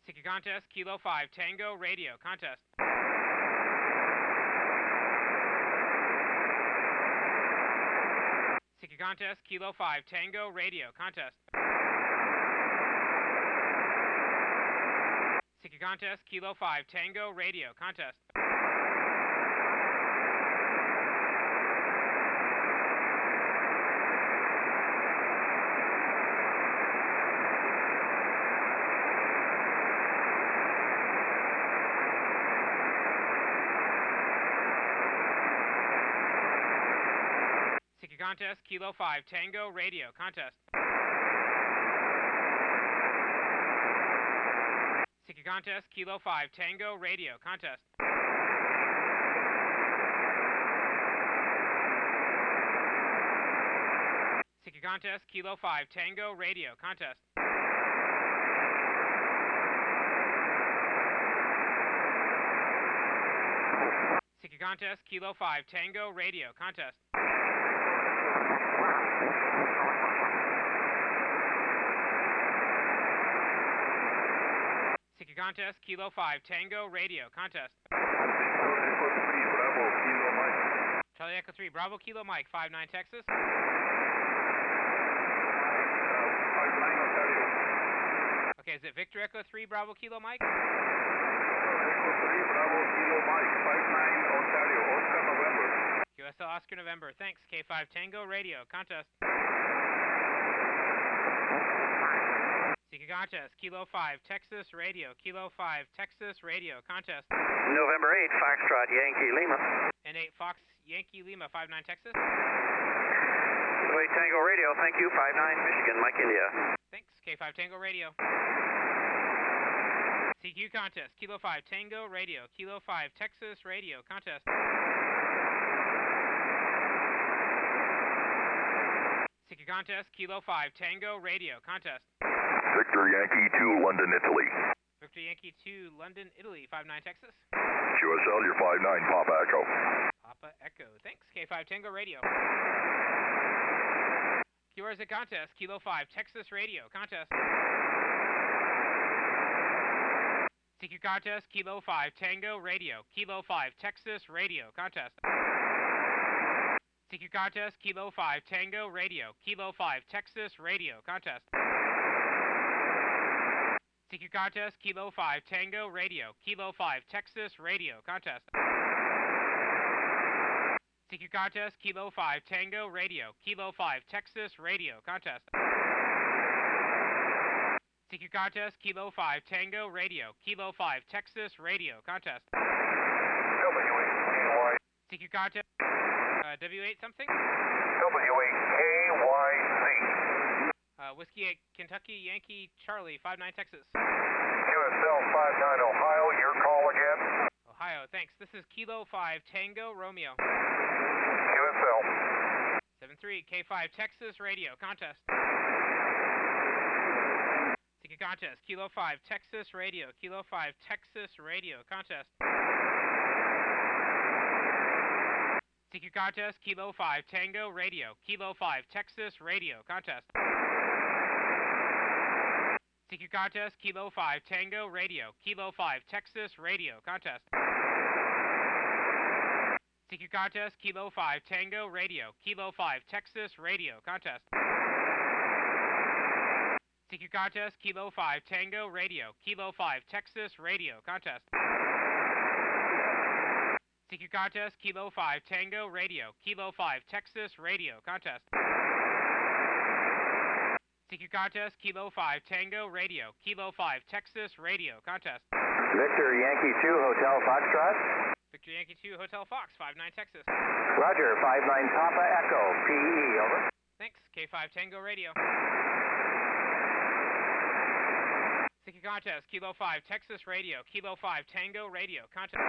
CQ contest, Kilo 5, Tango, radio, contest. CQ contest, Kilo 5, Tango, radio, contest. CQ contest, Kilo 5, Tango, radio, contest. CQ contest, Kilo 5, Tango, radio, contest. CQ contest, Kilo 5, Tango, radio, contest. CQ contest, Kilo 5, Tango, radio, contest. CQ contest, Kilo 5, Tango, radio, contest. CQ contest, Kilo 5, Tango, radio, contest. Charlie Echo 3, Bravo Kilo Mike, 59 Texas. Okay, is it Victor Echo 3, Bravo Kilo Mike? Echo 3, Bravo Kilo Mike, 59 Ontario, Oscar November. QSL Oscar November, thanks. K5 Tango, radio, contest. CQ contest, Kilo 5, Texas, radio, Kilo 5, Texas, radio, contest. November 8, Foxtrot, Yankee Lima. N8 Fox, Yankee Lima, 59 Texas. Kilo 8 Tango Radio, thank you, 59 Michigan, Mike India. Thanks, K5 Tango, radio. CQ contest, Kilo 5, Tango, radio, Kilo 5, Texas, radio, contest. CQ contest, Kilo 5, Tango, radio, contest. Victor Yankee 2, London, Italy. Victor Yankee 2, London, Italy, 59 Texas. QSL, you're 59, Papa Echo. Papa Echo, thanks. K5 Tango, radio. QRZ contest, Kilo 5, Texas, radio, contest. CQ contest, Kilo 5, Tango, radio, Kilo 5, Texas, radio, contest. CQ contest, Kilo 5, Tango, radio, Kilo 5, Texas, radio, contest. CQ contest, Kilo 5, Tango, radio, Kilo 5, Texas, radio, contest. CQ contest, Kilo 5, Tango, radio, Kilo 5, Texas, radio, contest. CQ contest, Kilo 5, Tango, radio, Kilo 5, Texas, radio, contest. CQ contest, W8 something? W8KYZ. Whiskey 8, Kentucky, Yankee, Charlie, 59 Texas. QSL 59 Ohio, your call again. Ohio, thanks. This is Kilo 5, Tango, Romeo. QSL. 73, K5, Texas, radio, contest. CQ contest, Kilo 5, Texas, radio, Kilo 5, Texas, radio, contest. CQ contest, Kilo 5, Tango, radio, Kilo 5, Texas, radio, contest. CQ contest, Kilo 5, Tango, radio, Kilo 5, Texas, radio, contest. CQ contest, Kilo 5, Tango, radio, Kilo 5, Texas, radio, contest. CQ contest, Kilo 5, Tango, radio, Kilo 5, Texas, radio, contest. CQ contest, Kilo 5, Tango, radio, Kilo 5, Texas, radio, contest. CQ contest, Kilo 5, Tango, radio, Kilo 5, Texas, radio, contest. Victor Yankee 2, Hotel Foxtrot. Victor Yankee 2, Hotel Fox, 59 Texas. Roger, 59 Papa Echo, PE, over. Thanks, K5 Tango, radio. CQ contest, Kilo 5, Texas, radio, Kilo 5, Tango, radio, contest.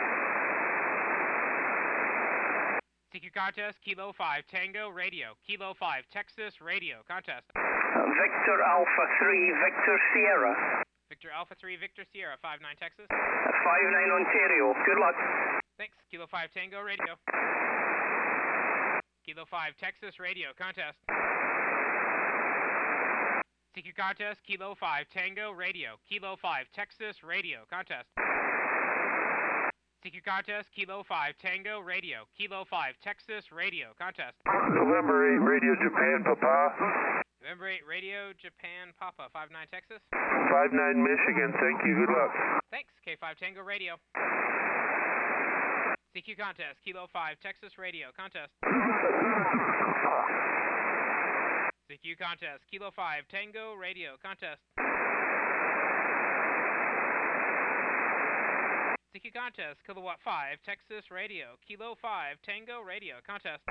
CQ contest, Kilo 5, Tango, radio, Kilo 5, Texas, radio, contest. Victor Alpha 3, Victor Sierra. Victor Alpha 3, Victor Sierra, 59 Texas. 59 Ontario, good luck. Thanks, Kilo 5, Tango, radio. Kilo 5, Texas, radio, contest. CQ contest, Kilo 5, Tango, radio. Kilo 5, Texas, radio. Contest. CQ contest, Kilo 5, Tango, radio. Kilo 5, Texas, radio. Contest. November 8, Radio Japan, Papa. November 8, radio, Japan, Papa, 59 Texas. 59 Michigan, thank you, good luck. Thanks, K5 Tango, radio. CQ contest, Kilo 5, Texas, radio. Contest. CQ contest, Kilo 5, Tango, radio. Contest. CQ contest, Kilowatt 5, Texas, radio. Kilo 5, Tango, radio. Contest.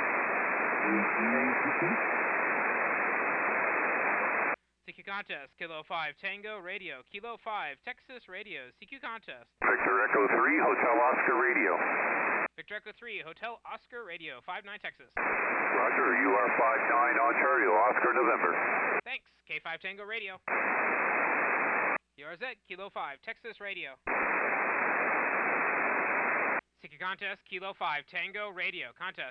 CQ contest, Kilo 5, Tango, radio. Kilo 5, Texas, radio. CQ contest. Victor Echo 3, Hotel Oscar Radio. Victor Echo 3, Hotel Oscar, radio. 59 Texas. Roger, you are 59 Ontario, Oscar November. Thanks, K5 Tango, radio. URZ, Kilo 5, Texas, radio. CQ contest, Kilo 5, Tango, radio. Contest.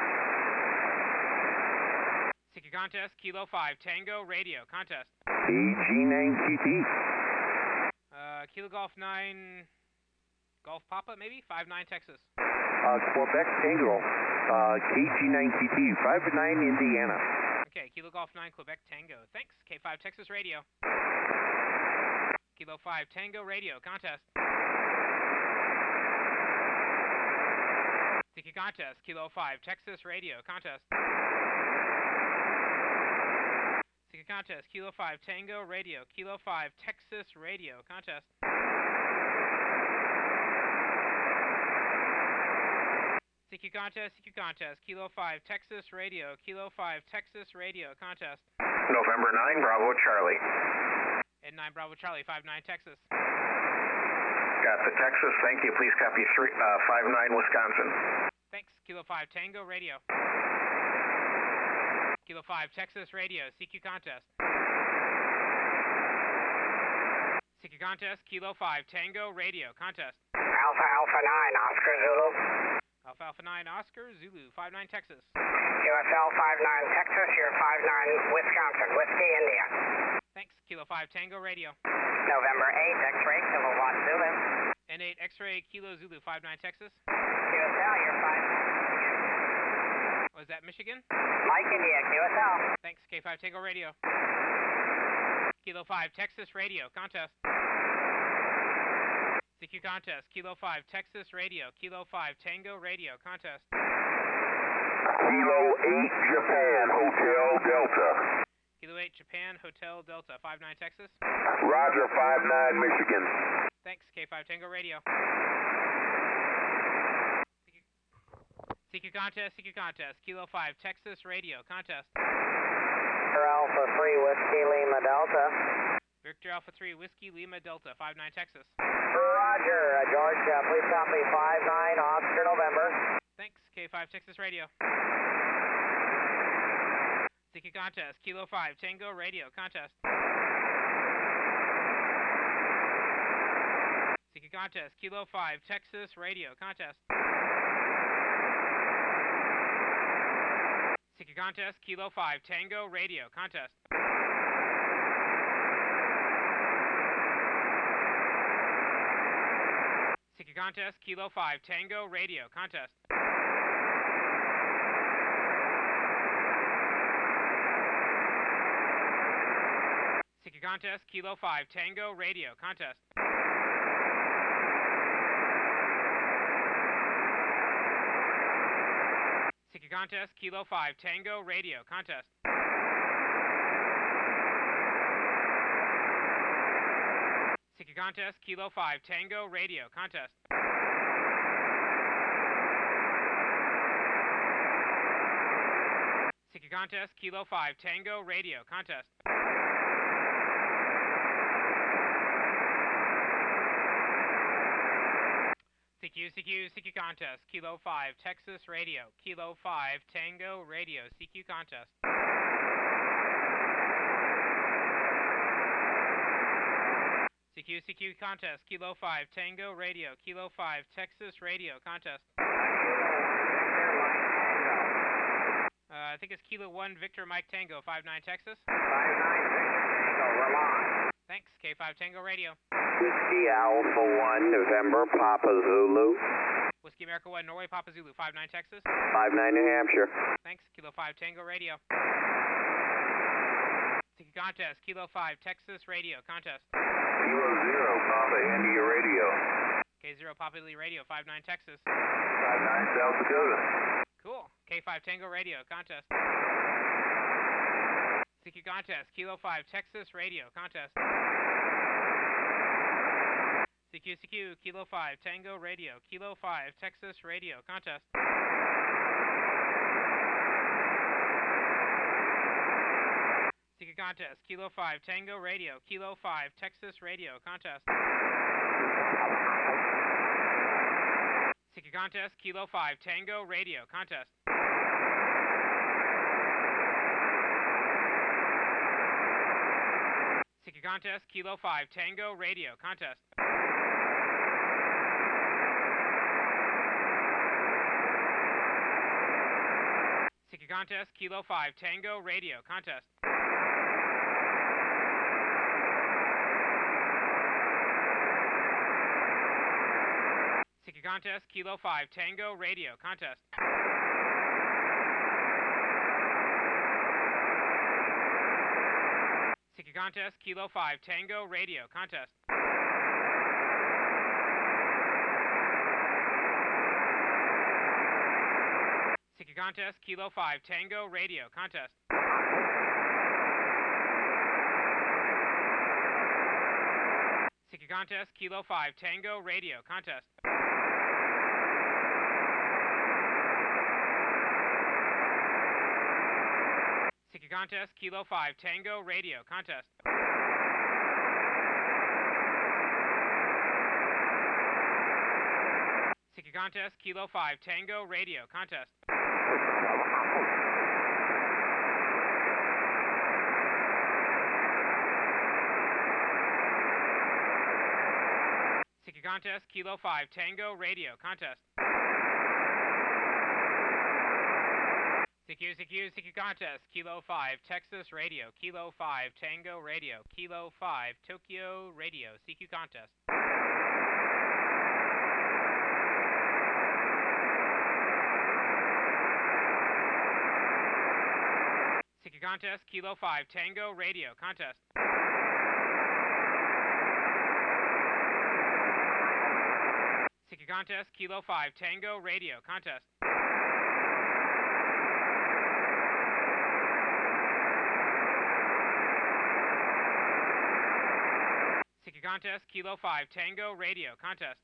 CQ contest, Kilo 5, Tango, radio. Contest. AG9QT. Kilo Golf 9, Golf Papa, maybe? 59 Texas. Quebec Tango. KG9QT, 59 Indiana. Okay, Kilo Golf 9, Quebec Tango. Thanks, K5 Texas, radio. Kilo 5, Tango, radio. Contest. CQ contest, Kilo 5, Texas, radio. Contest. CQ contest, Kilo 5, Tango, radio. Kilo 5, Texas, radio. Contest. CQ contest, Kilo 5, Texas, radio. Kilo 5, Texas, radio. Contest. November 9, Bravo Charlie. And 9 Bravo Charlie, 59 Texas. Got the Texas, thank you. Please copy 59 Wisconsin. Thanks, Kilo 5, Tango, radio. Kilo 5, Texas, radio. CQ contest. CQ contest, Kilo 5, Tango, radio. Contest. Alpha 9, Oscar Zulu. Alpha 9, Oscar, Zulu, 59 Texas. QSL 59 Texas, you're 59 Wisconsin, Whiskey, India. Thanks, Kilo 5, Tango, radio. November 8, X-ray, Kilowatt Zulu. N8, X-ray, Kilo, Zulu, 59 Texas. QSL, you're 5. Was that Michigan? Mike, India, QSL. Thanks, K5 Tango, radio. Kilo 5, Texas, radio. Contest. CQ contest, Kilo 5, Texas, radio. Kilo 5, Tango, radio. Contest. Kilo 8, Japan, Hotel Delta. Kilo 8, Japan, Hotel Delta, 59 Texas. Roger, 59 Michigan. Thanks, K5 Tango, radio. CQ contest, Kilo 5, Texas, radio. Contest. Alpha 3, Whiskey, Lima, Delta. Victor Alpha 3, Whiskey, Lima, Delta, 59 Texas. Roger, George, please copy 59 Oscar November. Thanks, K5 Texas, radio. CQ contest, Kilo 5, Tango, radio. Contest. CQ contest, Kilo 5, Texas, radio. Contest. CQ contest, Kilo 5, Tango, radio. Contest. CQ contest, Kilo 5, Tango, radio. Contest. CQ contest, Kilo 5, Tango, radio. Contest. CQ contest, Kilo 5, Tango, radio. Contest. CQ contest, Kilo 5, Tango, radio. Contest. CQ contest, Kilo 5, Tango, radio. Contest. CQ contest, Kilo 5, Texas, radio. Kilo 5, Tango, radio. CQ contest. CQ contest, Kilo 5, Tango, radio. Kilo 5, Texas, radio. Contest. I think it's Kilo 1, Victor, Mike, Tango, 59 Texas. 59 Victor. Thanks. K5 Tango Radio. Whiskey Alpha 1, November, Papa Zulu. Whiskey America 1, Norway, Papa Zulu, 59 Texas. 59 New Hampshire. Thanks. Kilo 5 Tango Radio. Tiki Contest. Kilo 5 Texas Radio. Contest. Kilo 0, Papa India Radio. K0 Papa Lee Radio, 59 Texas. 59 South Dakota. Cool. K5 Tango Radio. Contest. CQ Contest. Kilo 5 Texas Radio. Contest. CQ Kilo 5 Tango Radio. Kilo 5 Texas Radio. Contest. CQ Contest. Kilo 5 Tango Radio. Kilo 5 Texas Radio. Contest. CQ Contest. Kilo 5 Tango Radio. Contest. CQ Contest. Kilo 5 Tango Radio. Contest. CQ Contest. Kilo 5 Tango Radio. Contest. CQ Contest. Kilo 5 Tango Radio. Contest. CQ Contest. Kilo 5 Tango Radio. Contest. CQ Contest. Kilo 5 Tango Radio. Contest. CQ Contest. Kilo 5 Tango Radio. Contest. CQ Contest. Kilo 5 Tango Radio. Contest. CQ Contest. Kilo 5 Tango Radio. Contest. CQ Contest. Kilo 5 Tango Radio. Contest. CQ Contest. Kilo 5 Texas Radio. Kilo 5 Tango Radio. Kilo 5 Tokyo Radio. CQ Contest. CQ Contest. Kilo 5 Tango Radio. Contest. CQ Contest. Kilo 5 Tango Radio. Contest. CQ Contest. Kilo 5 Tango Radio. Contest.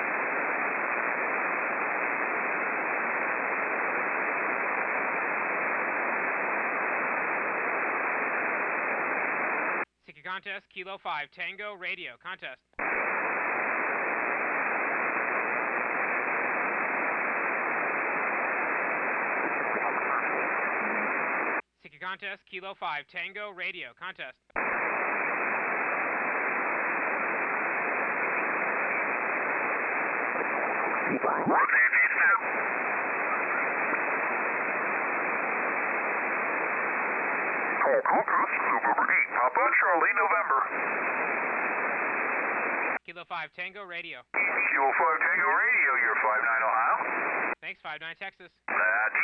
CQ Contest. Kilo 5 Tango Radio. Contest. CQ Contest. Kilo 5 Tango Radio. Contest. Papa Charlie, November. Kilo 5 Tango Radio. Kilo 5 Tango Radio, you're 59 Ohio. Thanks, 59 Texas. That's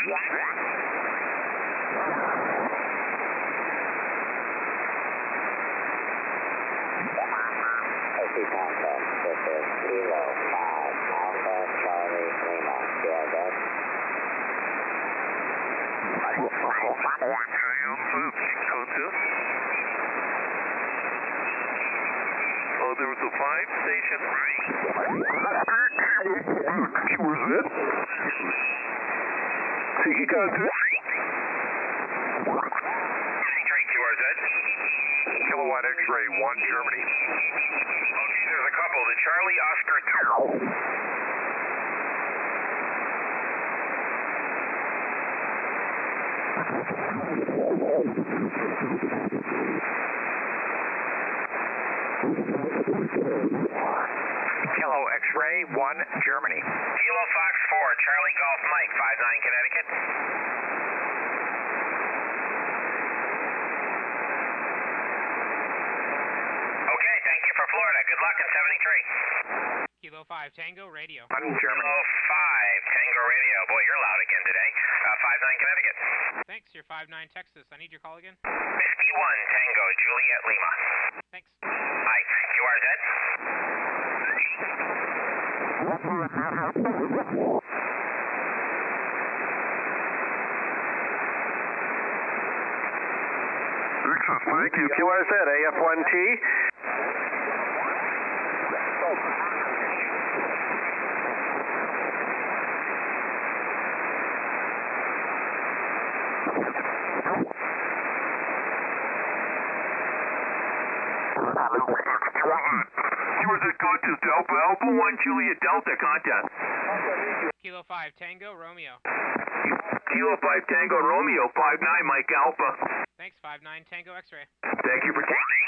Taxi Contest, this is Kilo 5 Alpha Charlie Lima. CLZ. Oh, there was a 5 station. Where's that? CQ Contest. QRZ. Kilowatt X-ray 1, Germany. Okay, there's a couple. The Charlie Oscar 2. Kilo X-ray 1, Germany. Kilo Fox 4, Charlie Golf Mike, 59 Connecticut. Okay, luck in 73. Kilo 5 Tango Radio. I'm in Germany. Kilo 5 Tango Radio. Boy, you're loud again today. 59 Connecticut. Thanks, you're 59 Texas. I need your call again. Whiskey 1 Tango Juliet Lima. Thanks. Hi, QRZ. Thank you, QRZ, AF1T. QRZ contest Alpha, Alpha 1 Juliet Delta contest. Kilo 5 Tango Romeo. Kilo 5 Tango Romeo, 59 Mike Alpha. Thanks, 59 Tango X-ray. Thank you for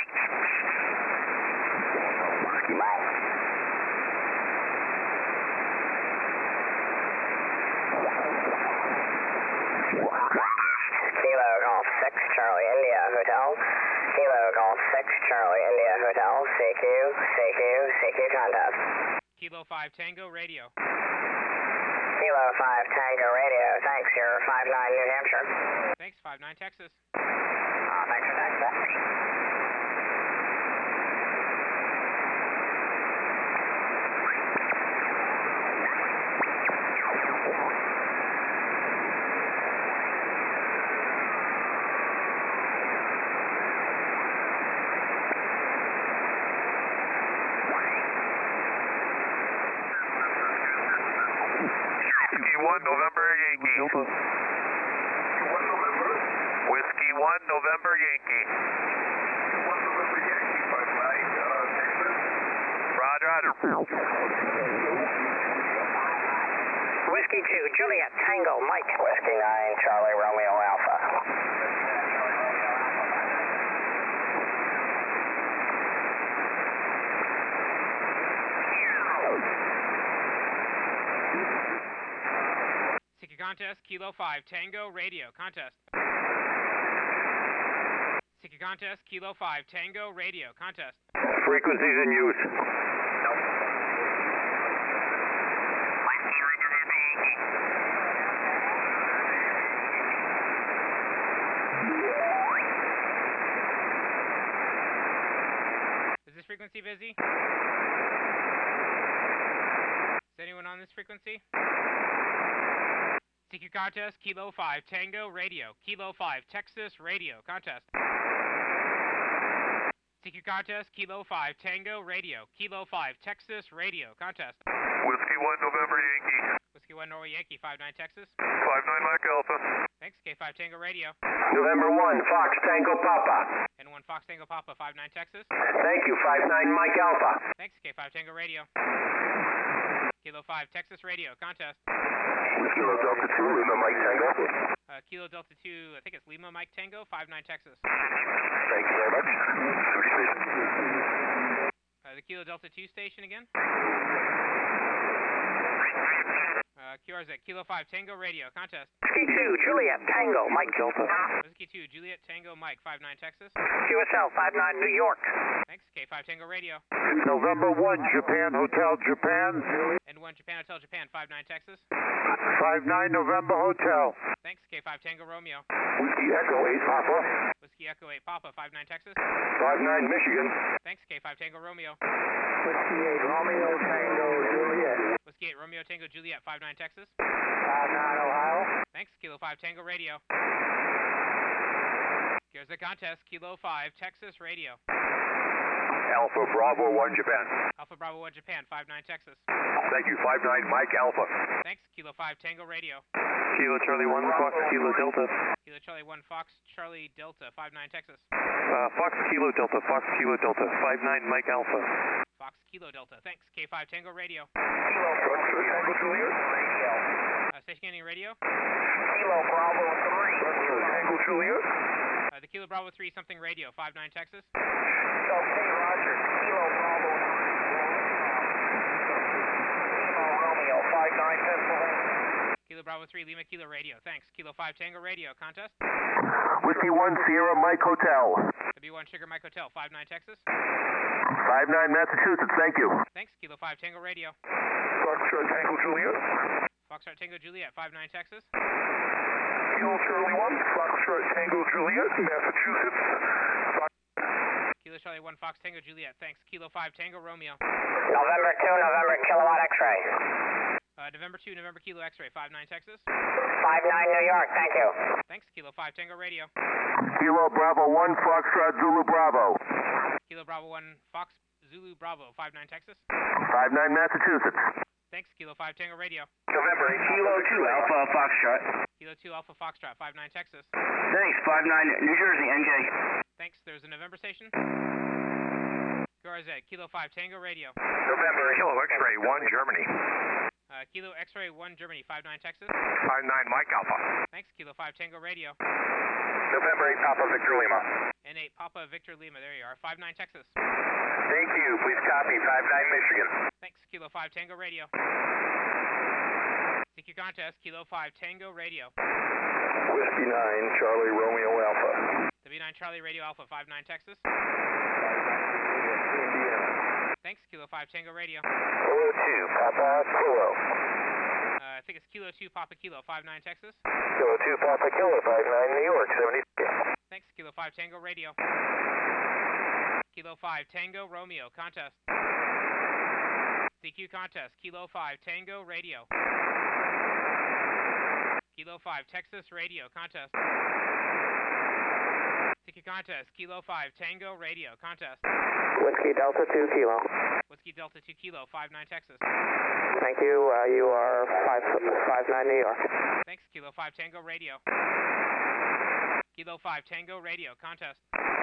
Kilo Golf 6 Charlie India Hotel. Kilo Golf 6 Charlie India Hotel. CQ contest. Kilo 5 Tango Radio. Kilo 5 Tango Radio. Thanks, you're 59 New Hampshire. Thanks, 59 Texas. Thanks for Texas. November Yankee. Whiskey 1 November Yankee. Roger. Whiskey 2 Juliet Tango Mike. Whiskey 9 Charlie Romeo Alpha. CQ contest, Kilo 5 Tango Radio. Contest. CQ contest, Kilo 5 Tango Radio. Contest. Frequencies in use. Is this frequency busy? Is anyone on this frequency? CQ contest, Kilo 5 Tango Radio. Kilo 5 Texas Radio. Contest. CQ contest, Kilo 5 Tango Radio. Kilo 5 Texas Radio. Contest. Whiskey 1 November Yankee. Whiskey 1 Norway Yankee, 59 Texas. 59 Mike Alpha. Thanks, K5 Tango Radio. November 1 Fox Tango Papa. And 1 Fox Tango Papa, 59 Texas. Thank you, 59 Mike Alpha. Thanks, K5 Tango Radio. Kilo 5 Texas Radio. Contest. Kilo Delta 2 Lima Mike Tango. Kilo Delta 2, I think it's Lima Mike Tango, 59 Texas. Thank you very much. Duty station. The Kilo Delta 2 station again. QRZ, Kilo 5 Tango Radio. Contest. Whiskey 2 Juliet Tango Mike Delta. Whiskey 2 Juliet Tango Mike, 59 Texas. QSL 59 New York. Thanks, K5 Tango Radio. November 1 Japan Hotel Japan. And 1 Japan Hotel Japan, 59 Texas. 59 November Hotel. Thanks, K5 Tango Romeo. Whiskey Echo 8 Papa. Whiskey Echo 8 Papa, 59 Texas. 59 Michigan. Thanks, K5 Tango Romeo. Whiskey 8 Romeo Tango Juliet. Whiskey 8 Romeo Tango Juliet, 59 Texas. 59 Ohio. Thanks, Kilo 5 Tango Radio. Here's the contest, Kilo 5 Texas Radio. Alpha Bravo 1 Japan. Alpha Bravo 1 Japan, 59 Texas. Thank you, 59 Mike Alpha. Thanks, Kilo 5 Tango Radio. Kilo Charlie 1 Fox Kilo Delta. Kilo Charlie 1 Fox Charlie Delta, 59 Texas. Fox Kilo Delta 59 Mike Alpha. Fox Kilo Delta, thanks, K5 Tango Radio. Tango Juliet. Station getting radio. Kilo Bravo 3. Tango Juliet. The Kilo Bravo 3 something radio, 59 Texas. Okay, Roger. Kilo Bravo 3. Lima Romeo 59 Pennsylvania. Kilo Bravo 3 Lima Kilo Radio, thanks. Kilo 5 Tango Radio, contest. Whiskey 1 Sierra Mike Hotel. W1 Sugar Mike Hotel, 59 Texas. 59 Massachusetts, thank you. Thanks, Kilo 5 Tango Radio. Foxtrot Tango Juliet. Foxtrot Tango Juliet, 59 Texas. Kilo Charlie 1, Foxtrot Tango Juliet, Massachusetts. Kilo Charlie 1 Fox Tango Juliet, thanks. Kilo 5 Tango Romeo. November 2, November Kilowatt X-ray. November 2, November Kilo X-ray, 59 Texas. 59 New York, thank you. Thanks, Kilo 5 Tango Radio. Kilo Bravo 1, Foxtrot Zulu Bravo. Kilo Bravo 1 Fox Zulu Bravo, 59 Texas. 59 Massachusetts. Thanks, Kilo 5 Tango Radio. November Kilo 2 Alpha Foxtrot. Kilo 2 Alpha Foxtrot, 59 Texas. Thanks, 59 New Jersey, NJ. Thanks, there's a November station. GRZ, Kilo 5 Tango Radio. November Kilo X-ray 1 Germany. Kilo X-ray 1 Germany, 59 Texas. 59 Mike Alpha. Thanks, Kilo 5 Tango Radio. November 8 Papa Victor Lima. N8 Papa Victor Lima, there you are, 59 Texas. Thank you. Please copy 59 Michigan. Thanks, Kilo 5 Tango Radio. CQ contest, Kilo 5 Tango Radio. Whiskey 9, Charlie Romeo Alpha. W9 Charlie Radio Alpha, 59 Texas. Thanks, Kilo 5 Tango Radio. Kilo 2, Papa Kilo. I think it's Kilo 2 Papa Kilo, 59 Texas. Kilo 2, Papa Kilo, 59 New York, 70. Thanks, Kilo 5 Tango Radio. Kilo 5 Tango Romeo, contest. CQ contest, Kilo 5 Tango Radio. Kilo 5 Texas Radio, contest. CQ contest, Kilo 5 Tango Radio, contest. Whiskey Delta 2 Kilo. Whiskey Delta 2 Kilo, 59 Texas. Thank you. You are 59 New York. Thanks, Kilo 5 Tango Radio. Kilo 5 Tango Radio, contest.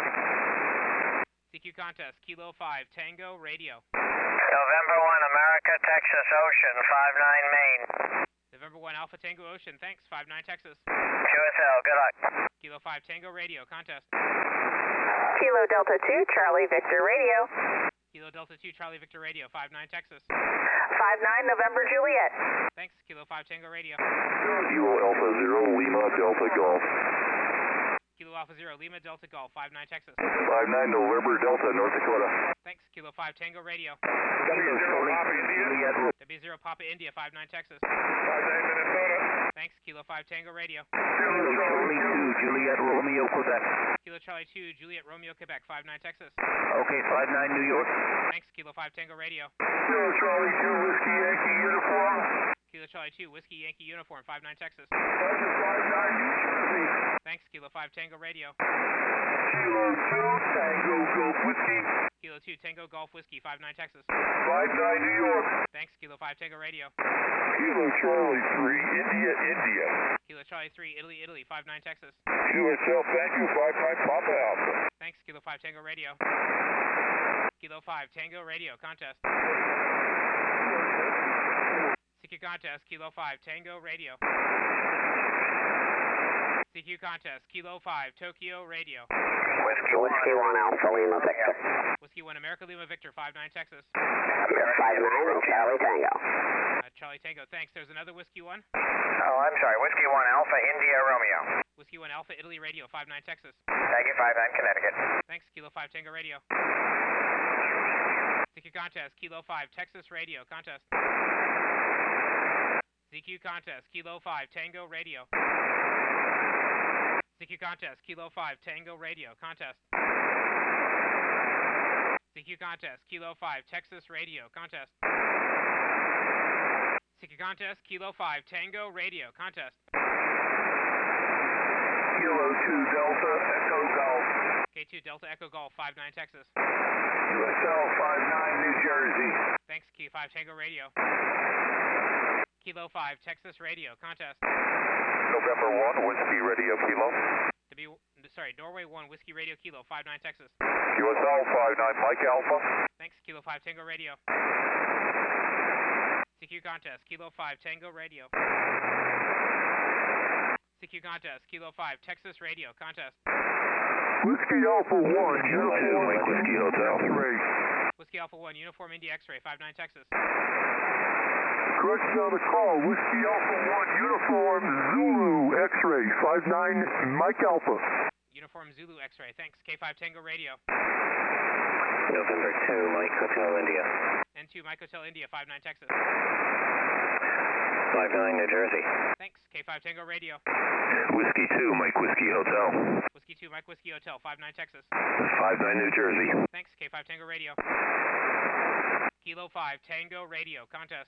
CQ contest, Kilo 5 Tango Radio. November 1 America, Texas Ocean, 59 Maine. November 1 Alpha Tango Ocean, thanks, 59 Texas. QSL, good luck. Kilo 5 Tango Radio, contest. Kilo Delta 2 Charlie Victor Radio. Kilo Delta 2 Charlie Victor Radio, 59 Texas. 59 November Juliet. Thanks, Kilo 5 Tango Radio. Kilo Alpha 0, Lima Delta Golf. Kilo Alpha 0 Lima Delta Golf, 59 Texas. 59 November Delta, North Dakota. Thanks, Kilo 5 Tango Radio. W0 Papa India. W0 Papa India, 59 Texas. 59 Minnesota. Thanks, Kilo 5 Tango Radio. Kilo Charlie 2, Juliet Romeo, Quebec. Kilo Charlie 2 Juliet Romeo, Quebec, 59 Texas. Okay, 59 New York. Thanks, Kilo 5 Tango Radio. Kilo Charlie 2, Whiskey Yankee Uniform. Kilo Charlie 2 Whiskey Yankee Uniform, 59 Texas. 59 New Jersey. Thanks, Kilo 5 Tango Radio. Kilo 2, Tango Golf Whiskey. Kilo 2 Tango Golf Whiskey, 59 Texas. 59 New York. Thanks, Kilo 5 Tango Radio. Kilo Charlie 3, India, India. Kilo Charlie 3 Italy, Italy, 59 Texas. QSL, thank you, 59 Papa Alpha. Thanks, Kilo 5 Tango Radio. Kilo 5 Tango Radio, contest. CQ contest, Kilo 5 Tango Radio. CQ contest, Kilo 5 Tokyo Radio. Whiskey 1 Alpha Lima Victor. Whiskey 1 America Lima Victor, 59 Texas. 59 and Charlie Tango. Charlie Tango, thanks. There's another Whiskey 1. Oh, I'm sorry. Whiskey 1 Alpha India Romeo. Whiskey 1 Alpha Italy Radio, 59 Texas. Thank you, 59 Connecticut. Thanks, Kilo 5 Tango Radio. CQ contest, Kilo 5 Texas Radio, contest. CQ contest, Kilo 5 Tango Radio. CQ contest, Kilo 5 Tango Radio, contest. CQ contest, Kilo 5 Texas Radio, contest. CQ contest, Kilo 5 Tango Radio, contest. Kilo 2 Delta Echo Golf. K2 Delta Echo Golf, 59 Texas. QSL 59 New Jersey. Thanks, K5 Tango Radio. Kilo 5 Texas Radio, contest. November 1 Whiskey Radio Kilo. Norway 1 Whiskey Radio Kilo, 59 Texas. QSL 59 Mike Alpha. Thanks, Kilo 5 Tango Radio. CQ contest, Kilo 5 Tango Radio. CQ contest, Kilo 5 Texas Radio, contest. Whiskey Alpha 1 Uniform Whiskey Hotel. Whiskey Alpha 1 Uniform India X-ray, 59 Texas. Correction on the call. Whiskey Alpha 1 Uniform Zulu X-ray 59 Mike Alpha. Uniform Zulu X-ray, thanks. K5 Tango Radio. November 2, Mike Hotel India. N2 Mike Hotel India, 59 Texas. 59 New Jersey. Thanks, K5 Tango Radio. Whiskey 2, Mike Whiskey Hotel. Whiskey 2 Mike Whiskey Hotel, 59 Texas. 59 New Jersey. Thanks, K5 Tango Radio. Kilo 5 Tango Radio, contest.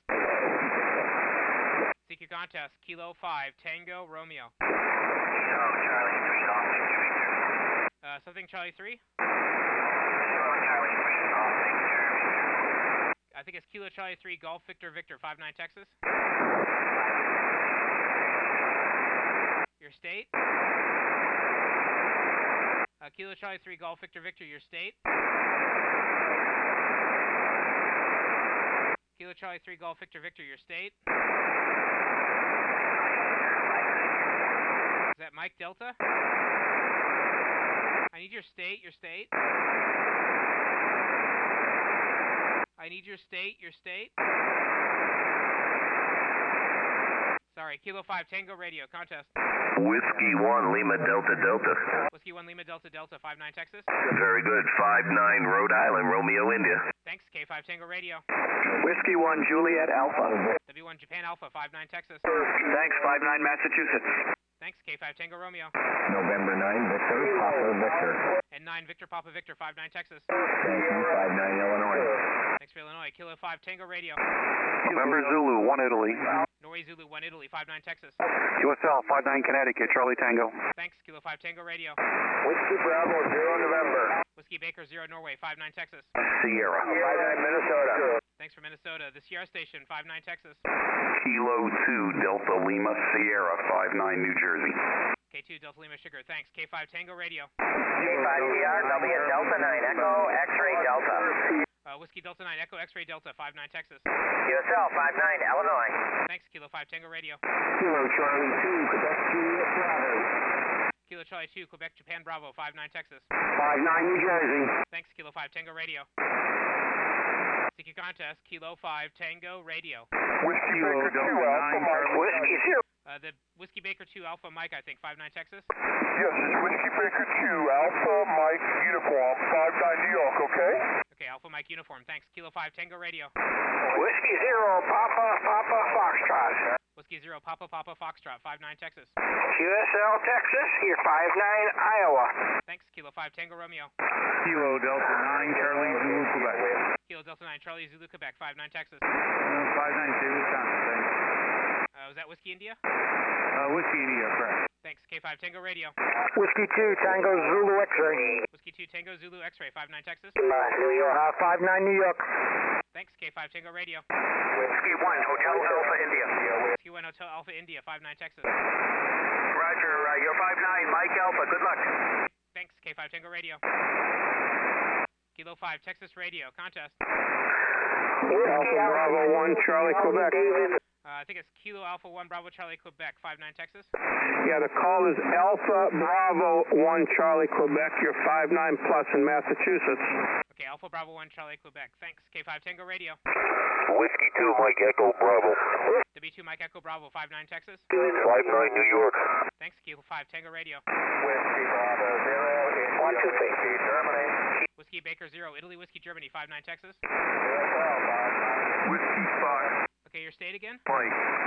CQ contest, Kilo 5 Tango Romeo. Kilo Charlie 3 Golf Victor Victor. Something Charlie 3? Kilo Charlie 3 Golf Victor Victor. I think it's Kilo Charlie 3 Golf Victor Victor, 59 Texas. Your state? Kilo Charlie 3 Golf Victor Victor, your state? Kilo Charlie 3 Golf Victor Victor, your state? Is that Mike Delta? I need your state, your state. I need your state, your state. Sorry, Kilo 5 Tango Radio, contest. Whiskey 1 Lima Delta Delta. Whiskey 1 Lima Delta Delta, 59 Texas. Very good. 59 Rhode Island Romeo India. Thanks, K5 Tango Radio. Whiskey 1 Juliet Alpha. W1 Japan Alpha, 59 Texas. Thanks, 59 Massachusetts. Thanks, K5 Tango Romeo. November 9 Victor Papa Victor. And 9 Victor Papa Victor, 59 Texas. Thank you, 59 Illinois. Thanks for Illinois. Kilo 5 Tango Radio. November Zulu 1 Italy. Norway Zulu 1 Italy, 59 Texas. USL 59 Connecticut, Charlie Tango. Thanks, Kilo 5 Tango Radio. Whiskey Bravo 0 November. Whiskey Baker 0 Norway, 59 Texas. Sierra. 59 Minnesota. Thanks for Minnesota. The Sierra Station, 59 Texas. Kilo 2 Delta Lima Sierra 59 New Jersey. K2 Delta Lima Sugar, thanks. K5 Tango Radio. K5TR W Delta 9 Echo X-Ray Delta. Whiskey Delta 9 Echo X-Ray Delta, 59 Texas. USL 59 Illinois. Thanks, Kilo 5 Tango Radio. Kilo Charlie 2 Quebec Juliet Bravo. Kilo Charlie 2 Quebec Japan Bravo, 59 Texas. 59 New Jersey. Thanks, Kilo 5 Tango Radio. CQ contest, Kilo 5 Tango Radio. Whiskey Baker 2 Alpha Mike. Whiskey 0. The Whiskey Baker 2 Alpha Mike, I think, 59 Texas. Yes, it's Whiskey Baker 2 Alpha Mike Uniform 59 New York, okay? Okay, Alpha Mike Uniform, thanks. Kilo 5 Tango Radio. Whiskey 0 Papa Papa Foxtrot. Whiskey 0 Papa Papa Foxtrot, 59 Texas. QSL Texas, you're 59 Iowa. Thanks, Kilo 5 Tango Romeo. Kilo Delta 9 Charlie Zulu Quebec. Kilo Delta 9 Charlie Zulu Quebec, 59 Texas. 59 David Johnson. Was that Whiskey India? Whiskey India, correct. Thanks, K5 Tango Radio. Whiskey 2 Tango Zulu X-ray. Whiskey 2 Tango Zulu X-Ray, 59 Texas. New York. 59 New York. Thanks, K5 Tango Radio. Whiskey 1 Hotel Alpha India. Whiskey 1 Hotel Alpha India, 59 Texas. Roger, you're 59 Mike Alpha, good luck. Thanks, K5 Tango Radio. Kilo 5 Texas Radio, contest. Whiskey Bravo 1 Charlie Quebec. I think it's Kilo Alpha 1 Bravo Charlie Quebec, 59 Texas. Yeah, the call is Alpha Bravo 1 Charlie Quebec. You're 59 plus in Massachusetts. Okay, Alpha Bravo 1 Charlie Quebec. Thanks, K5 Tango Radio. Whiskey 2 Mike Echo Bravo. W2 Mike Echo Bravo, 59 Texas. 59 New York. Thanks, Kilo 5 Tango Radio. Whiskey Bravo 0 in 123 Germany. Whiskey Baker 0, Italy Whiskey Germany, 59 Texas. Whiskey 5 Okay, your state again? Mike.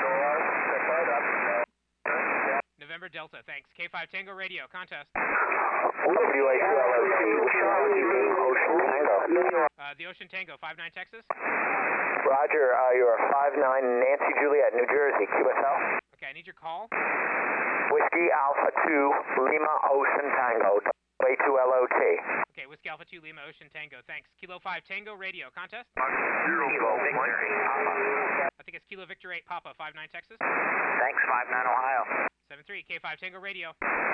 November Delta, thanks. K5 Tango Radio, contest. The Ocean Tango, 59 Texas. Roger, you're 59 Nancy Juliet, New Jersey, QSL. Okay, I need your call. Whiskey Alpha 2 Lima Ocean Tango, A2LOT. Okay, Whiskey Alpha 2 Lima Ocean Tango, thanks. Kilo 5 Tango Radio, contest. Zero Golf Mike. I think it's Kilo Victor 8 Papa, 59 Texas. Thanks, 59 Ohio. 73 K5 Tango Radio.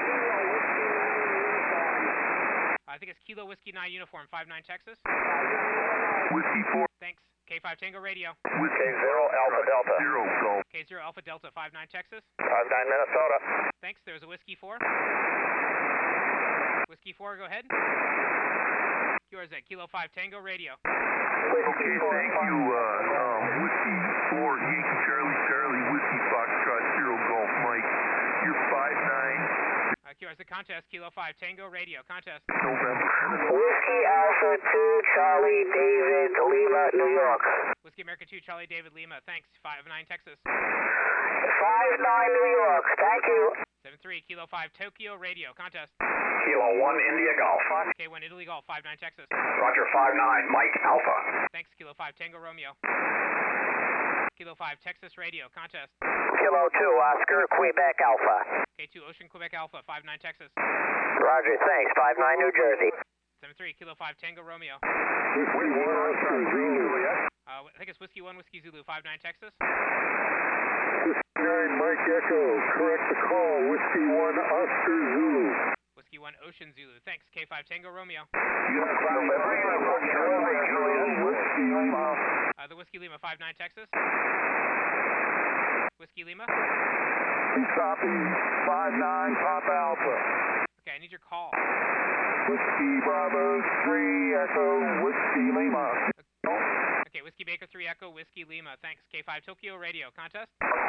I think it's Kilo Whiskey 9 Uniform, 59 Texas. Whiskey 4 Thanks, K5 Tango Radio. Whiskey 0 Alpha Delta. Zero Golf. K0 Alpha Delta, 59 Texas. 59 Minnesota. Thanks, there's a Whiskey 4. Whiskey 4, go ahead. Yours at Kilo 5 Tango Radio. Okay, thank you. Whiskey 4 Yankee Charlie Charlie Whiskey Foxtrot 0 Golf Mike. You're 59. QRZ QRZ contest, Kilo 5 Tango Radio, contest. Whiskey Alpha 2, Charlie David Lima, New York. Whiskey America 2, Charlie David Lima, thanks. 5-9 Texas. 5-9 New York, thank you. 7-3 Kilo 5 Tokyo Radio, contest. Kilo 1 India Golf. K1 Italy Golf, 5-9 Texas. Roger, 5-9 Mike Alpha. Thanks, Kilo 5 Tango Romeo. Kilo 5 Texas Radio, contest. Kilo 2, Oscar, Quebec Alpha. K2 Ocean Quebec Alpha, 5-9 Texas. Roger, thanks, 5-9 New Jersey. 7-3 Kilo 5 Tango Romeo. I think it's Whiskey 1 Whiskey Zulu, 5-9 Texas. 9 Mike Echo, correct the call, Whiskey 1 Oscar Zulu. Whiskey 1 Ocean Zulu, thanks. K5 Tango Romeo. The Whiskey Lima, 5-9 Texas. Whiskey Lima. Copy, 5-9 Pop Alpha. Okay, I need your call. Whiskey Bravo 3 Echo, Whiskey Lima. Okay, Whiskey Baker 3 Echo, Whiskey Lima, thanks. K5 Tokyo Radio, contest.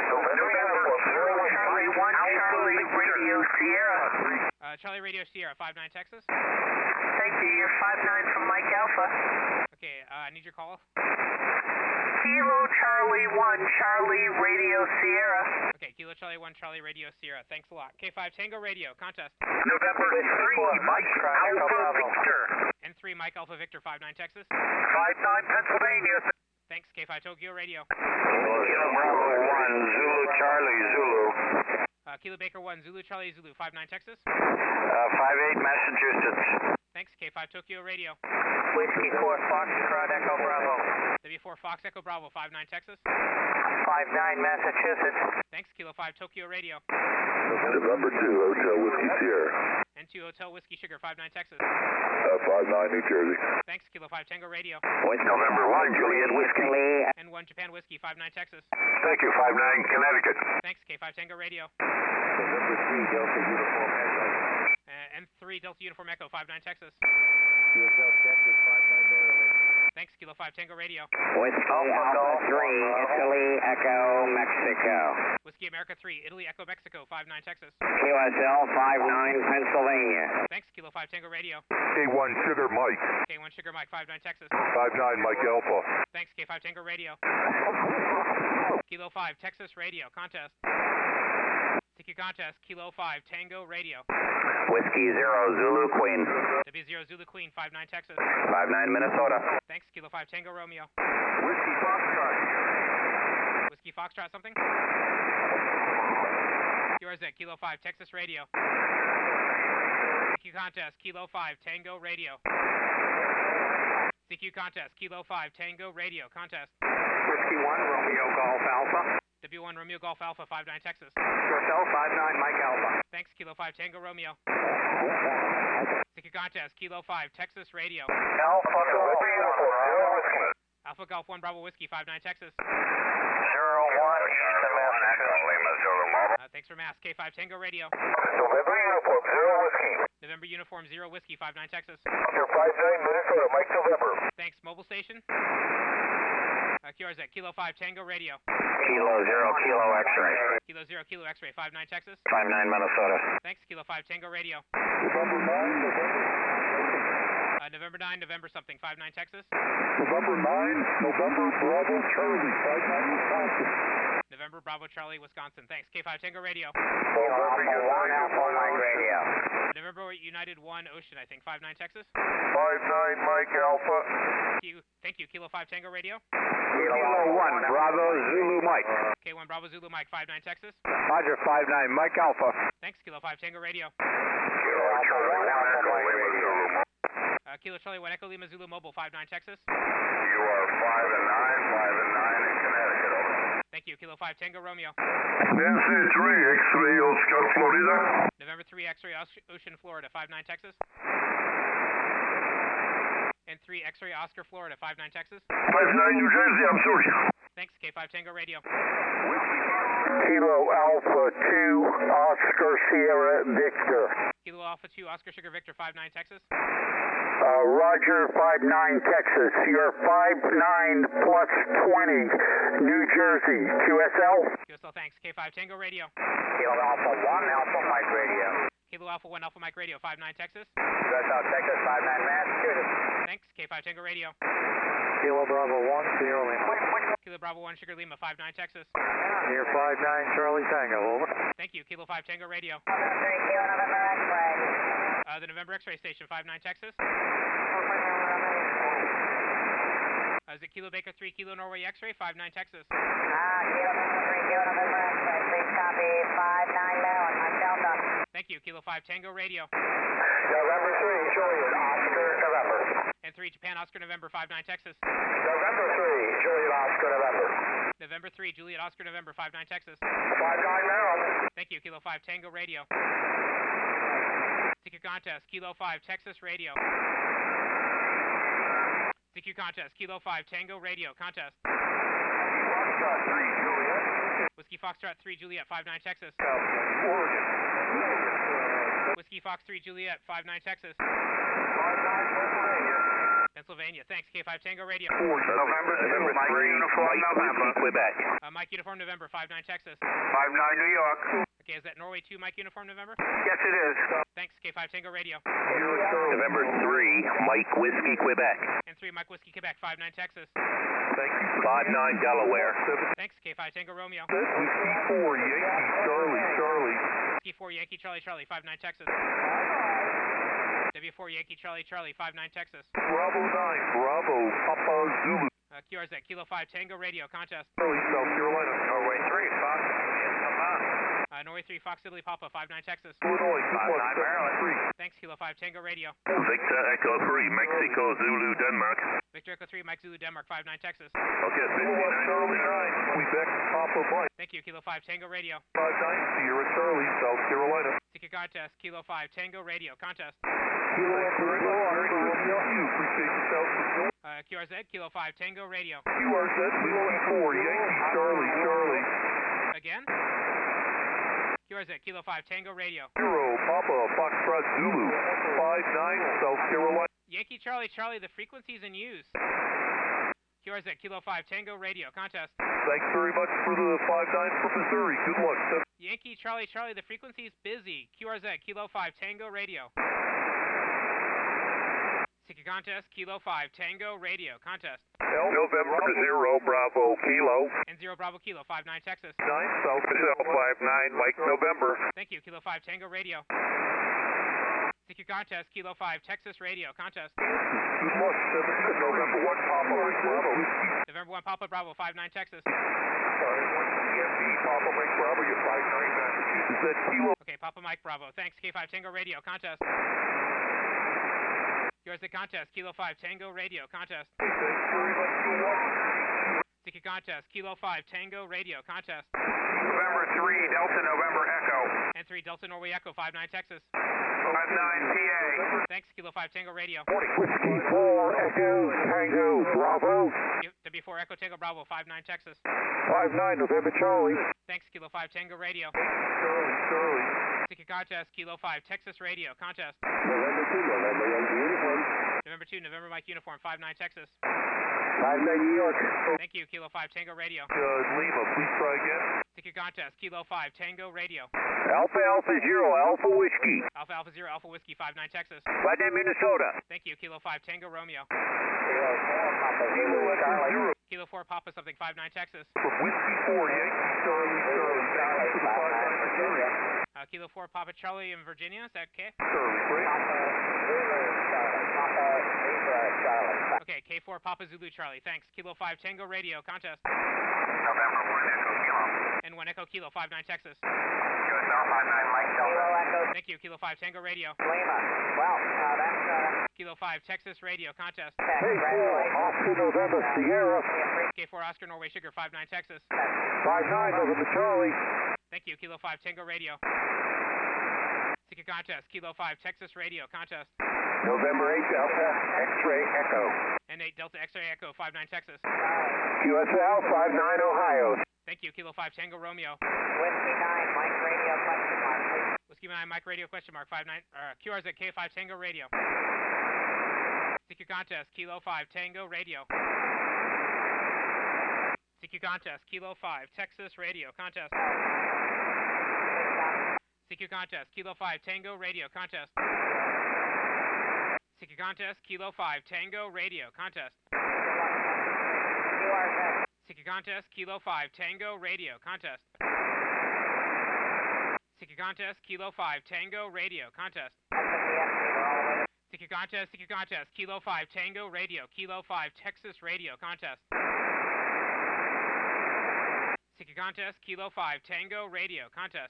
Charlie Radio Sierra, 5-9 Texas. Thank you, you're 5-9 from Mike Alpha. Okay, I need your call. Kilo Charlie 1, Charlie Radio Sierra. Okay, Kilo Charlie 1, Charlie Radio Sierra, thanks a lot. K5 Tango Radio, contest. November 3 Mike Alpha Victor. N3 Mike Alpha Victor, 5-9 Texas. 5-9 Pennsylvania. Thanks, K5 Tokyo Radio. Kilo Bravo 1 Zulu Charlie Zulu. Kilo Baker 1 Zulu Charlie Zulu, 5-9 Texas. 5-8 Massachusetts. Thanks, K5 Tokyo Radio. Whiskey 4 Foxtrot Echo Bravo. W4 Fox Echo Bravo, 5-9 Texas. 5-9 Massachusetts. Thanks, Kilo 5 Tokyo Radio. November 2 Hotel Whiskey Sierra. N2 Hotel Whiskey Sugar, 5-9 Texas. 5-9 New Jersey. Thanks, Kilo 5 Tango Radio. November 1 Juliet Whiskey. N1 Japan Whiskey, 5-9 Texas. Thank you, 5-9 Connecticut. Thanks, K5 Tango Radio. November 3 Delta Uniform Echo. N3 Delta Uniform Echo, 5-9 Texas. Hotel Texas 5-9 Maryland. Thanks, Kilo 5 Tango Radio. Whiskey Alpha 3, Italy Echo Mexico. Whiskey America 3, Italy Echo Mexico, 5-9 Texas. QSL 5-9 Pennsylvania. Thanks, Kilo 5 Tango Radio. K1 Sugar Mike. K1 Sugar Mike, 5-9 Texas. 5-9 Mike Alpha. Thanks, K5 Tango Radio. Kilo 5 Texas Radio, contest. TQ contest, Kilo 5 Tango Radio. Whiskey 0 Zulu Queen. W0 Zulu Queen, 5-9 Texas. 5-9 Minnesota. Thanks, Kilo 5 Tango Romeo. Whiskey Foxtrot. Whiskey Foxtrot something? QRZ, Kilo 5 Texas Radio. CQ contest, Kilo 5 Tango Radio. CQ contest, Kilo 5 Tango Radio, contest. Whiskey 1 Romeo Golf Alpha. W1 Romeo Golf Alpha, 5-9 Texas. Hotel 5-9 Mike Alpha. Thanks, Kilo 5 Tango Romeo. CQ contest, Kilo 5 Texas Radio. Alpha Golf Whiskey. Alpha Golf 1 Bravo Whiskey, 5-9 Texas. 0-1 Eastern Massachusetts. Thanks for Mass, K5 Tango Radio. November Uniform 0 Whiskey. November Uniform 0 Whiskey, 5-9 Texas. Roger, 5-9 Minnesota Mike November. Thanks, mobile station. QRZ, Kilo 5 Tango Radio. Kilo 0 Kilo X-ray. Kilo 0 Kilo X-ray, 5-9 Texas. 5-9 Minnesota. Thanks, Kilo 5 Tango Radio. November 9, November 9, November something, 5-9 Texas. November 9, November Bravo Charlie, 5-9 Wisconsin. November Bravo Charlie, Wisconsin. Thanks, K5 Tango Radio. Alpha 1 Alpha Mike Radio. November United 1 Ocean, I think, 5-9 Texas. 5-9 Mike Alpha. Thank you, Kilo 5 Tango Radio. Kilo 1 Bravo Zulu Mike. K1 Bravo Zulu Mike, 5-9 Texas. Roger, 5-9 Mike Alpha. Thanks, Kilo 5 Tango Radio. Kilo Charlie 1 Echo Lima Zulu. Kilo Charlie 1 Echo Lima Zulu Mobile, 5-9 Texas. You are 5-9 in Connecticut, over. Thank you, Kilo 5 Tango Romeo. Nancy 3 X-ray Oscar, Florida. November 3 X-ray Ocean, Florida, 5-9 Texas. And 3 X-ray Oscar, Florida, 5-9 Texas. 5-9 New Jersey, I'm sorry. Thanks, K5 Tango Radio. Kilo Alpha 2 Oscar Sierra Victor. Kilo Alpha 2 Oscar Sugar Victor, 5-9 Texas. Roger, 5-9 Texas. You're 5-9 plus 20 New Jersey. QSL. QSL, thanks. K5 Tango Radio. Kilo Alpha 1 Alpha Mike Radio. Kilo Alpha 1 Alpha Mike Radio, 59 Texas. US South Texas, 59 Massachusetts. Thanks, K5 Tango Radio. Kilo Bravo 1, Sierra Lima. Kilo Bravo 1 Sugar Lima, 59 Texas. Near 59 Charlie Tango, over. Thank you, Kilo 5 Tango Radio. 3 Kilo November X-ray. The November X-ray station, 59 Texas. Is it Kilo Baker 3 Kilo Norway X-ray, 59 Texas. Kilo Baker 3 Kilo November X-ray. Please copy 59 Maryland, Mike Delta. Thank you, Kilo 5 Tango Radio. November 3, Juliet, Oscar, November. And 3 Japan Oscar November, 59 Texas. November 3, Juliet, Oscar, November. November 3 Juliet Oscar November, 59 Texas. 59 Maryland. Thank you, Kilo 5 Tango Radio. Ticket contest, Kilo 5 Texas Radio. CQ contest, Kilo 5 Tango Radio contest. Foxtrot 3, Juliet. Whiskey Foxtrot 3 Juliet, 59 Texas. Oregon. Whiskey Fox 3 Juliet, 59 Texas. 59 Pennsylvania. Pennsylvania, thanks, K5 Tango Radio. November 2, Mike Uniform November. Quebec. Mike Uniform November, 59 Texas. 59 New York. Okay, is that Norway 2 Mike Uniform November? Yes, it is. Thanks, K5 Tango Radio. November 3, Mike Whiskey, Quebec. And 3 Mike Whiskey Quebec, 59 Texas. Thank you. 59 Delaware. Thanks, K5 Tango Romeo. Whiskey 4, Yankee, Charlie, Charlie. Whiskey 4 Yankee Charlie Charlie, 59 Texas. W4 Yankee Charlie Charlie, 59 Texas. Bravo 9, Bravo, Papa Zulu. QRZ, Kilo 5 Tango Radio contest. Charlie, South Carolina. Norway 3, Fox. Norway 3 Fox Italy Papa, 59 Texas. Illinois, 59 Maryland. Thanks, Kilo 5 Tango Radio. Victor Echo 3, Mexico, Zulu, Denmark. Victor Echo 3 Mike Zulu Denmark, 59 Texas. Okay, Charlie 9, Quebec, Papa Mike. Thank you, Kilo 5 Tango Radio. 59 Sierra Charlie, South Carolina. Ticket contest, Kilo 5 Tango Radio contest. Kilo X-ray, appreciate the South support. QRZ, Kilo 5 Tango Radio. QRZ, Whiskey 4, Yankee, Charlie, Charlie. Again? QRZ, Kilo 5 Tango Radio. 0, Papa, Foxtrot Zulu, 59 South Carolina. Yankee Charlie Charlie, the frequency's in use. QRZ, Kilo 5 Tango Radio contest. Thanks very much for the 59 for Missouri. Good luck. Yankee Charlie Charlie, the frequency's busy. QRZ, Kilo 5 Tango Radio. Ticket contest, Kilo 5 Tango Radio contest. November 0, Bravo, Kilo. And 0 Bravo Kilo, 59 Texas. 9 South 59, Mike November. Thank you, Kilo 5 Tango Radio. Ticket contest, Kilo 5 Texas Radio contest. Good luck. November 1 Papa Mike Bravo. November 1 Papa Bravo, 59 Texas. Sorry, 1 CMB Papa Mike Bravo, you're 59 Massachusetts. Is that Kilo? Okay, Papa Mike Bravo. Thanks, K5 Tango Radio contest. Here's the contest, Kilo 5 Tango Radio contest. Thanks very much. Good luck. Ticket contest, Kilo 5 Tango Radio contest. November 3, Delta November Echo. And 3 Delta Norway Echo, 59 Texas. 59 PA. Thanks, Kilo 5 Tango Radio. Whiskey 4, Echo, Tango, Bravo. W4 Echo Tango Bravo, 59 Texas. 59 November Charlie. Thanks, Kilo 5 Tango Radio. Charlie, Charlie. Ticket contest, Kilo 5 Texas Radio contest. November 2, November Yankee Uniform. November 2, November Mike Uniform, 59 Texas. 59 New York. Thank you, Kilo 5 Tango Radio. Lima, please try again. Ticket contest, Kilo 5 Tango Radio. Alpha Alpha 0, Alpha Whiskey. Alpha Alpha 0 Alpha Whiskey, 59 Texas. Flatland, Minnesota. Thank you, Kilo 5 Tango Romeo. Kilo 4 Papa something, 59 Texas. From Whiskey 4, Yankee, Charlie, Charlie. Thank you for the 59 Missouri. Kilo 4 Papa Charlie in Virginia, is that okay? Charlie, great. Okay, K4 Papa Zulu Charlie, thanks. Kilo 5 Tango Radio contest. November 1 Echo Kilo. And 1 Echo Kilo, 59 Texas. QSL 59 Mike Delta. Thank you, Kilo 5 Tango Radio. Lima. Well, that's Kilo 5 Texas Radio contest. Hey, 4, Oscar November Sierra. K4 Oscar Norway Sugar, 59 Texas. 59 November Charlie. Thank you, Kilo 5 Tango Radio. Ticket contest, Kilo 5 Texas Radio contest. November 8 Delta X-ray Echo. And 8 Delta X-ray Echo, 59 Texas. QSL 59 Ohio. Thank you, Kilo 5 Tango Romeo. Whiskey 9, Mike Radio, question mark, please. Whiskey 9 Mike Radio question mark 59 QRZ K5 Tango Radio. CQ contest, Kilo 5 Tango Radio. CQ contest, Kilo 5 Texas Radio contest. CQ contest, Kilo 5, Tango, radio, contest. CQ contest, Kilo 5, Tango, radio, contest. CQ contest, Kilo 5, Tango, radio, contest. CQ contest, Kilo 5, Tango, radio, contest. CQ contest, Kilo 5, Tango, radio, Kilo 5, Texas, radio, contest. CQ contest, Kilo 5, Tango, radio, contest.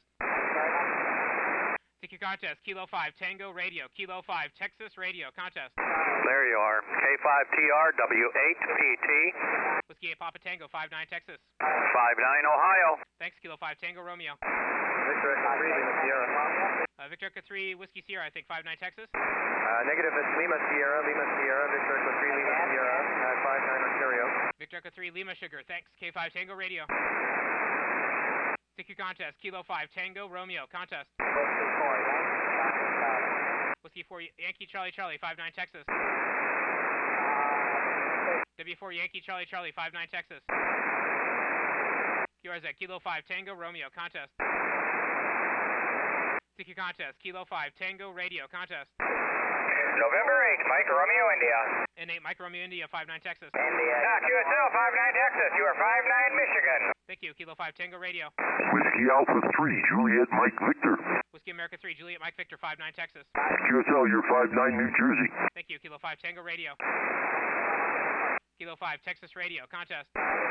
CQ contest, Kilo 5, Tango, radio, Kilo 5, Texas, radio, contest. There you are. K5TR, W8PT. Whiskey 8 Papa Tango, 59 Texas. 59 Ohio. Thanks, Kilo 5, Tango, Romeo. Victor Echo 3, Lima Sierra. Victor Echo 3, Whiskey Sierra, I think 59 Texas. Negative, it's Lima Sierra, Victor Echo 3, Lima Sierra, 59 Ontario. Victor Echo 3, Lima Sugar, thanks, K5 Tango, radio. CQ contest, Kilo 5, Tango, Romeo, contest. Whiskey 4, Yankee Charlie Charlie, 59 Texas. W4 Yankee Charlie Charlie, 59 Texas. QRZ, Kilo 5, Tango, Romeo, contest. CQ contest, Kilo 5, Tango, radio, contest. November 8, Mike Romeo, India. N8 Mike Romeo, India, 59 Texas. India. QSL 59 Texas, you are 59 Michigan. Thank you, Kilo 5, Tango, radio. Whiskey Alpha 3, Juliet Mike Victor. Whiskey America 3, Juliet Mike Victor, 59 Texas. QSL, you're 59 New Jersey. Thank you, Kilo 5, Tango, radio. Kilo 5, Texas, radio, contest.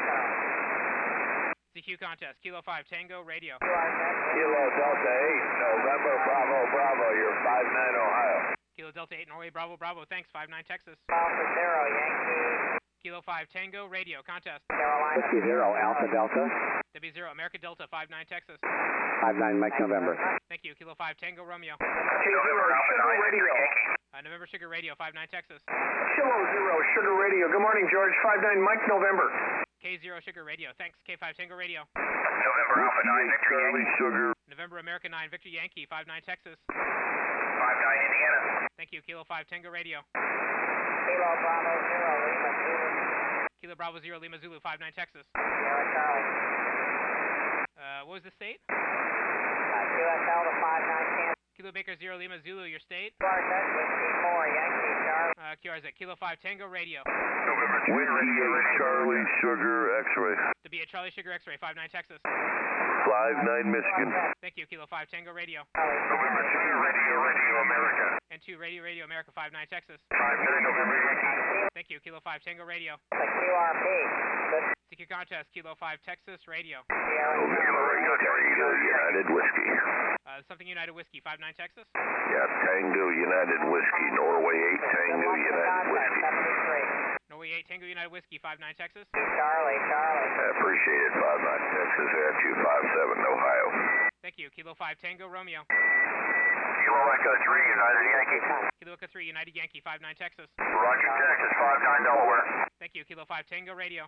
CQ contest, Kilo 5, Tango, radio. Kilo Delta 8, November Bravo Bravo, you're 59 Ohio. Kilo Delta 8, Norway, Bravo, Bravo, thanks, 59 Texas. Alpha 0, Yankee. Kilo 5, Tango, radio, contest. Carolina. Whiskey 0, Alpha Delta. W0, America Delta, 59 Texas. 59 Mike November. Thank you, Kilo 5, Tango, Romeo. November Alpha 9, Radio. November Sugar Radio, 59 Texas. Kilo 0, Sugar Radio. Good morning, George. 59 Mike November. K0 Sugar Radio, thanks, K5 Tango, radio. November Alpha 9, Victor Charlie Yankee. Sugar. November America 9, Victor Yankee, 59 Texas. 59 Indiana. Thank you, Kilo 5 Tango, radio. Kilo Bravo 0, Lima Zulu. Kilo Bravo 0, Lima Zulu, 59 Texas. Sierra Charlie. What was the state? QSL to 59 Kansas. Kilo Baker 0, Lima Zulu, your state. QRZ, Whiskey 4, Yankee Charlie. QRZ, Kilo 5 Tango, radio. November 2, Whiskey 8, Charlie Sugar X-ray. W8 Charlie Sugar X-ray, 59 Texas. 59 Michigan. Thank you, Kilo 5 Tango, radio. November 2, Radio America. And 2, Radio America, 59 Texas. 59 November Yankee. Thank you, Kilo 5 Tango, radio. The QRP. Good CQ contest, Kilo 5 Texas, radio. Sierra Tango United Whiskey. Something United Whiskey, 59 Texas. Yeah, Tango United Whiskey. Norway 8, Tango United Whiskey. 73. Norway 8, Tango United Whiskey, 59 Texas. Charlie. I appreciate it. 59 Texas, F257 Ohio. Thank you, Kilo 5 Tango, Romeo. Kilo Echo 3, United Yankee. Kilo Echo 3, United Yankee, 59 Texas. Roger, Texas, 59 Delaware. Thank you, Kilo 5 Tango, radio.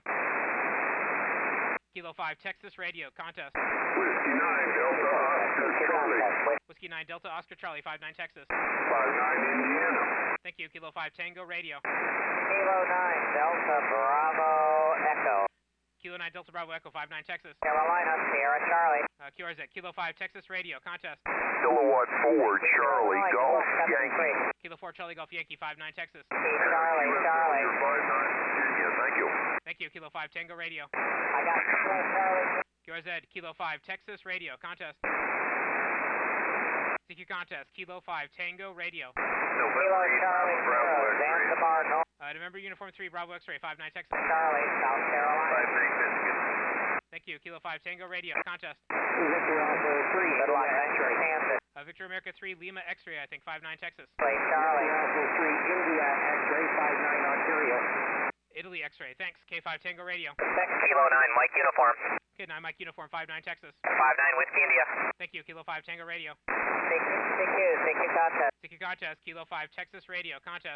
Kilo 5 Texas, radio, contest. Whiskey 9, Delta Oscar Charlie. Whiskey 9 Delta Oscar Charlie, 59 Texas. 59 Indiana. Thank you, Kilo 5 Tango, radio. Kilo 9, Delta Bravo Echo. Kilo 9 Delta Bravo Echo, 59 Texas. Carolina, Sierra Charlie. QRZ, Kilo 5 Texas, radio, contest. Kilowatt 4, Charlie Golf Yankee. Kilo 4 Charlie Golf Yankee, 59 Texas. Charlie. Yeah, thank you. Thank you, Kilo 5 Tango, radio. I got Charlie. QRZ, Kilo 5 Texas, radio, contest. CQ contest, Kilo 5 Tango, radio. Kilo Charlie 0, Zanzibar North. November Uniform 3 Bravo X-ray, 59 Texas. Charlie, South Carolina. 53 Michigan. Thank you, Kilo 5 Tango, radio, contest. Victor Alpha 3, Good luck, Victory, Kansas. Victor America 3 Lima X-ray, I think, 59 Texas. Charlie. Alpha 3, India X-ray, 59 Ontario. Italy X-ray, thanks, K5 Tango, radio. Kilo 9, Mike Uniform. Kid 9 Mike Uniform, 59 Texas. 59 Whiskey India. Thank you, Kilo 5 Tango, radio. CQ contest. CQ contest, Kilo 5 Texas, radio, contest.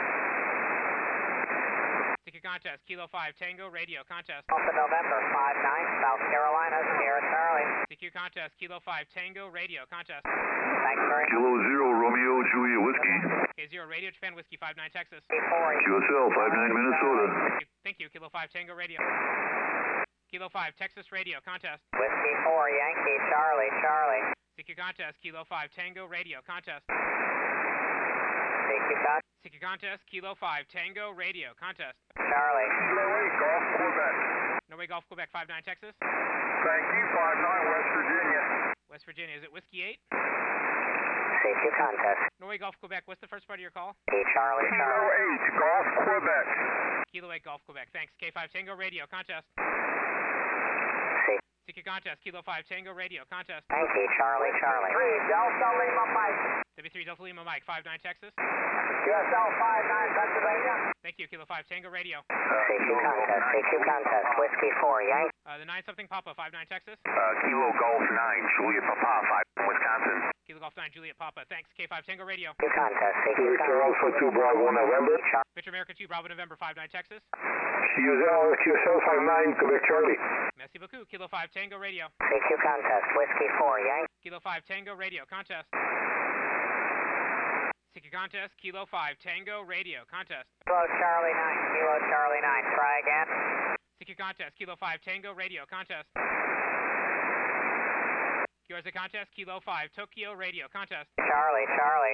CQ contest, Kilo 5 Tango, radio, contest. Alpha November 59, South Carolina, Sierra Charlie. CQ contest, Kilo 5 Tango, radio, contest. Thanks very much. Kilo 0, Romeo Juliet Whiskey. K0 Radio Japan Whiskey, 59 Texas. QSL 59 Minnesota. Thank you, Kilo 5 Tango, radio. Kilo 5 Texas, radio, contest. Whiskey 4, Yankee Charlie. CQ contest, Kilo 5 Tango Radio, contest. CQ contest. CQ contest, Kilo 5 Tango Radio, contest. Charlie. Norway Golf Quebec. Norway Golf Quebec 59 Texas. Thank you, 59 West Virginia. West Virginia, is it Whiskey 8? CQ contest. Norway Golf Quebec, what's the first part of your call? Charlie. Kilo 8 Golf Quebec. Kilo 8 Golf Quebec, thanks. K5 Tango Radio, contest. CQ contest, Kilo 5 Tango Radio, contest. Thank you, Charlie. 3 Delta Lima Mike. W3 Delta Lima Mike 59 Texas. QSL 59 Pennsylvania. Thank you, Kilo 5 Tango Radio. CQ contest. Whiskey 4 Yank. The 9-something Papa 59 Texas. Kilo Golf 9, Juliet Papa, 5 Wisconsin. Kilo Golf 9 Juliet Papa, thanks. K5 Tango Radio. CQ contest. Victor Alpha 2 Bravo November. Victor America 2 Bravo November 59 Texas. QSL 59 Quebec Charlie. Merci beaucoup, Kilo 5 Tango Radio. CQ contest. Whiskey 4 Yank. Kilo 5 Tango Radio, contest. CQ contest, Kilo 5 Tango Radio, contest. Kilo Charlie 9. Kilo Charlie 9. Try again. CQ contest, Kilo 5 Tango Radio, contest. QRZ contest, Kilo 5 Tokyo Radio, contest. Charlie.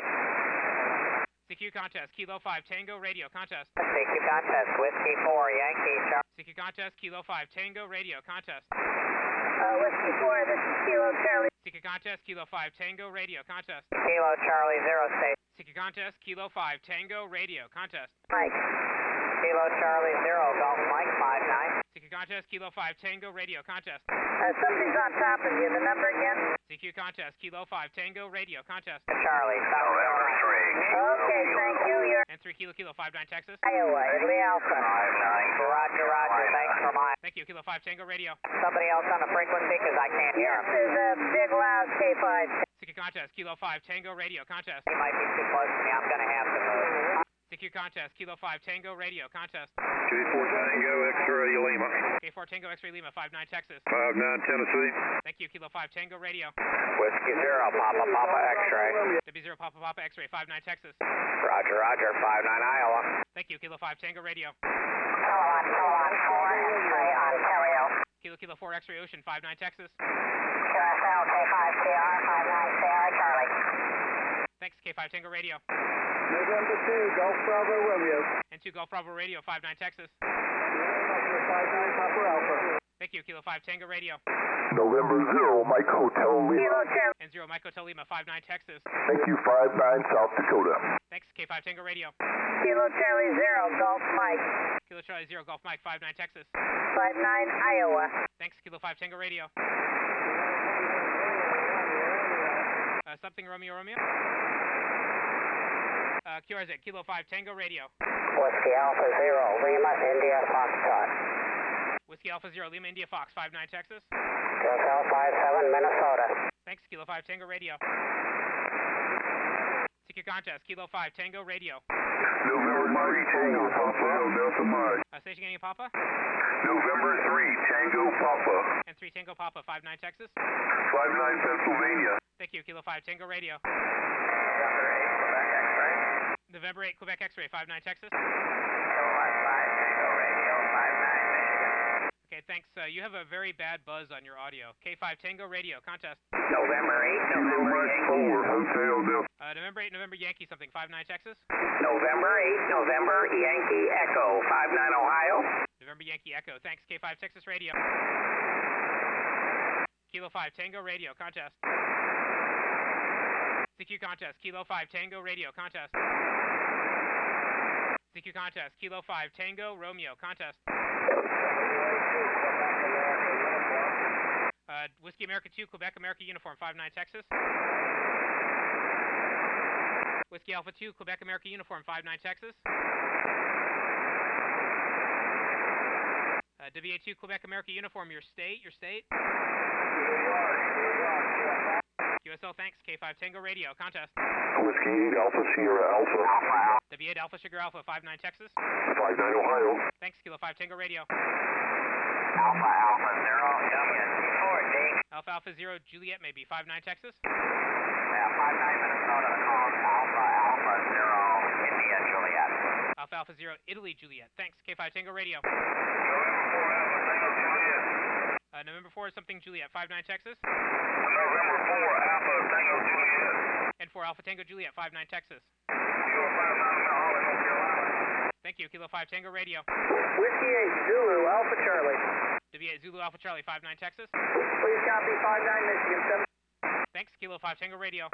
CQ contest, Kilo 5 Tango Radio, contest. CQ contest. Whiskey 4 Yankee. CQ contest, Kilo 5 Tango Radio, contest. Whiskey 4. This is Kilo Charlie. CQ contest, Kilo 5 Tango Radio, contest. Kilo Charlie 0 state. CQ contest, Kilo 5 Tango Radio, contest. Mike. Kilo Charlie 0 Golf Mike 59. CQ contest, Kilo 5 Tango Radio, contest. Something's on top of you. The number again? CQ contest, Kilo 5 Tango Radio, contest. Charlie. November 3. Okay, thank you. You're And 3 Kilo 59 Texas. Iowa. Italy Alpha. 59. Roger. Thanks for mine. Thank you, Kilo 5 Tango Radio. Somebody else on the frequency because I can't hear him. There's a big loud K5. CQ contest, Kilo 5 Tango Radio, contest. He might be too close to me. I'm going to have to move. CQ contest, Kilo 5 Tango Radio, contest. K4 Tango X-Ray Lima. K4 Tango X-Ray Lima 59 Texas. 59 Tennessee. Thank you, Kilo 5 Tango Radio. Whiskey 0 Papa X-Ray. W0 Papa X-Ray 59 Texas. Roger. 59 Iowa. Thank you, Kilo 5 Tango Radio. Kilowatt 4 X-Ray Ontario. Kilo 4 X-Ray Ocean 59 Texas. QSL K5CR 59 Sierra Charlie. Thanks, K5 Tango Radio. November 2 Golf Bravo Romeo. And 2 Golf Bravo Radio 59 Texas. 59 Papa Alpha. Thank you, Kilo 5 Tango Radio. November 0 Mike Hotel Lima. Kilo Charlie. And 0 Mike Hotel Lima 59 Texas. Thank you, 59 South Dakota. Thanks, K5 Tango Radio. Kilo Charlie 0 Golf Mike. Kilo Charlie 0 Golf Mike 59 Texas. 59 Iowa. Thanks, Kilo 5 Tango Radio. Something Romeo. QRZ, Kilo 5 Tango Radio. Whiskey Alpha 0 Lima India Foxtrot. Whiskey Alpha 0 Lima India Fox 59 Texas. QSL 57 Minnesota. Thanks, Kilo 5 Tango Radio. CQ contest, Kilo 5 Tango Radio. November 3 Tango Papa Delta Mike. Station getting Papa. November 3 Tango Papa. And 3 Tango Papa 59 Texas. 59 Pennsylvania. Thank you, Kilo 5 Tango Radio. November 8 Quebec X-Ray 59 Texas. Okay, thanks. You have a very bad buzz on your audio. K5 Tango Radio, contest. November 8 Hotel Delta. November 8 November Yankee something 59 Texas. November 8 November Yankee Echo 59 Ohio. November Yankee Echo. Thanks, K5 Texas Radio. Kilo 5 Tango Radio, contest. CQ contest, Kilo 5 Tango Radio, contest. CQ contest, Kilo 5 Tango Romeo, contest. Whiskey America 2 Quebec America Uniform 59 Texas. Whiskey Alpha 2 Quebec America Uniform 59 Texas. WA2 Quebec America Uniform, your state. QSL, thanks. K5 Tango Radio, contest. Whiskey 8 Alpha Sierra Alpha. W8 Alpha Sugar Alpha 59 Texas. 59 Ohio. Thanks, Kilo 5 Tango Radio. Alpha 0 4 Jake. Alpha 0 Juliet maybe 59 Texas. 59 Minnesota calls Alpha 0 India Juliet. Alpha 0 Italy Juliet. Thanks, K5 Tango Radio. November 4 is something Juliet 59 Texas. November 4, Alpha Tango Juliet. And 4 Alpha Tango Juliet, 59 Texas. Kilo 59 Mount Holly, North Carolina. Thank you, Kilo 5 Tango Radio. Whiskey 8 Zulu Alpha Charlie. W8 Zulu Alpha Charlie, 59 Texas. Please copy 59 Michigan 7. Thanks, Kilo 5 Tango Radio.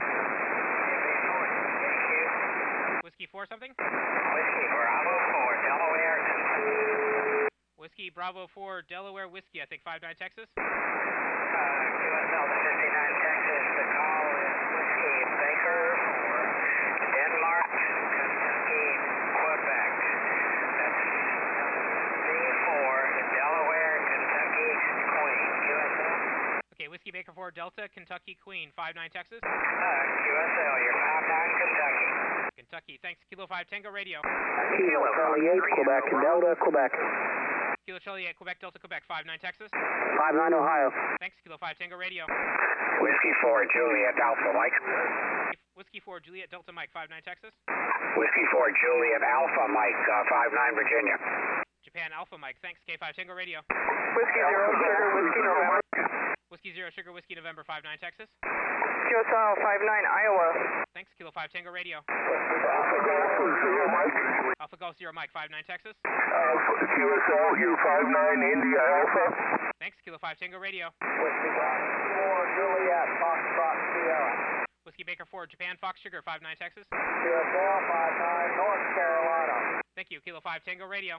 Whiskey 4 something? Whiskey Bravo 4, Delaware, Kentucky. Whiskey Bravo 4 Delaware Whiskey, I think 59 Texas. QS Delta 59 Texas. The call is Whiskey Baker for Denmark, Kentucky, Quebec. That's C4, Delaware, Kentucky, Queen. QSL. Okay, Whiskey Baker 4 Delta, Kentucky Queen, 59 Texas. QSL, you're 59 Kentucky. Kentucky, thanks, Kilo 5 Tango Radio. Kilo Charlie 8, Quebec, Delta, Quebec. Kilo Charlie 8, Quebec Delta, Quebec, 59 Texas. 59 Ohio. Thanks, Kilo 5 Tango Radio. Whiskey 4, Juliet Alpha Mike. Whiskey 4 Juliet Delta Mike, 59 Texas. Whiskey 4, Juliet Alpha Mike, 59 Virginia. Japan Alpha Mike, thanks, K5 Tango Radio. Whiskey 0 Sugar Whiskey November. Whiskey 0 Sugar Whiskey November, 59 Texas. QSL 59 Iowa. Thanks, Kilo 5 Tango Radio. Alpha Golf 0 Mike. Alpha Golf 0 Mike, 59 Texas. QSL, you're 59 India Alpha. Thanks, Kilo 5 Tango Radio. Whiskey 4 Juliet Foxtrot Sierra. Whiskey Baker 4 Japan Fox Sugar, 59 Texas. QSL 59 North Carolina. Thank you, Kilo 5 Tango Radio.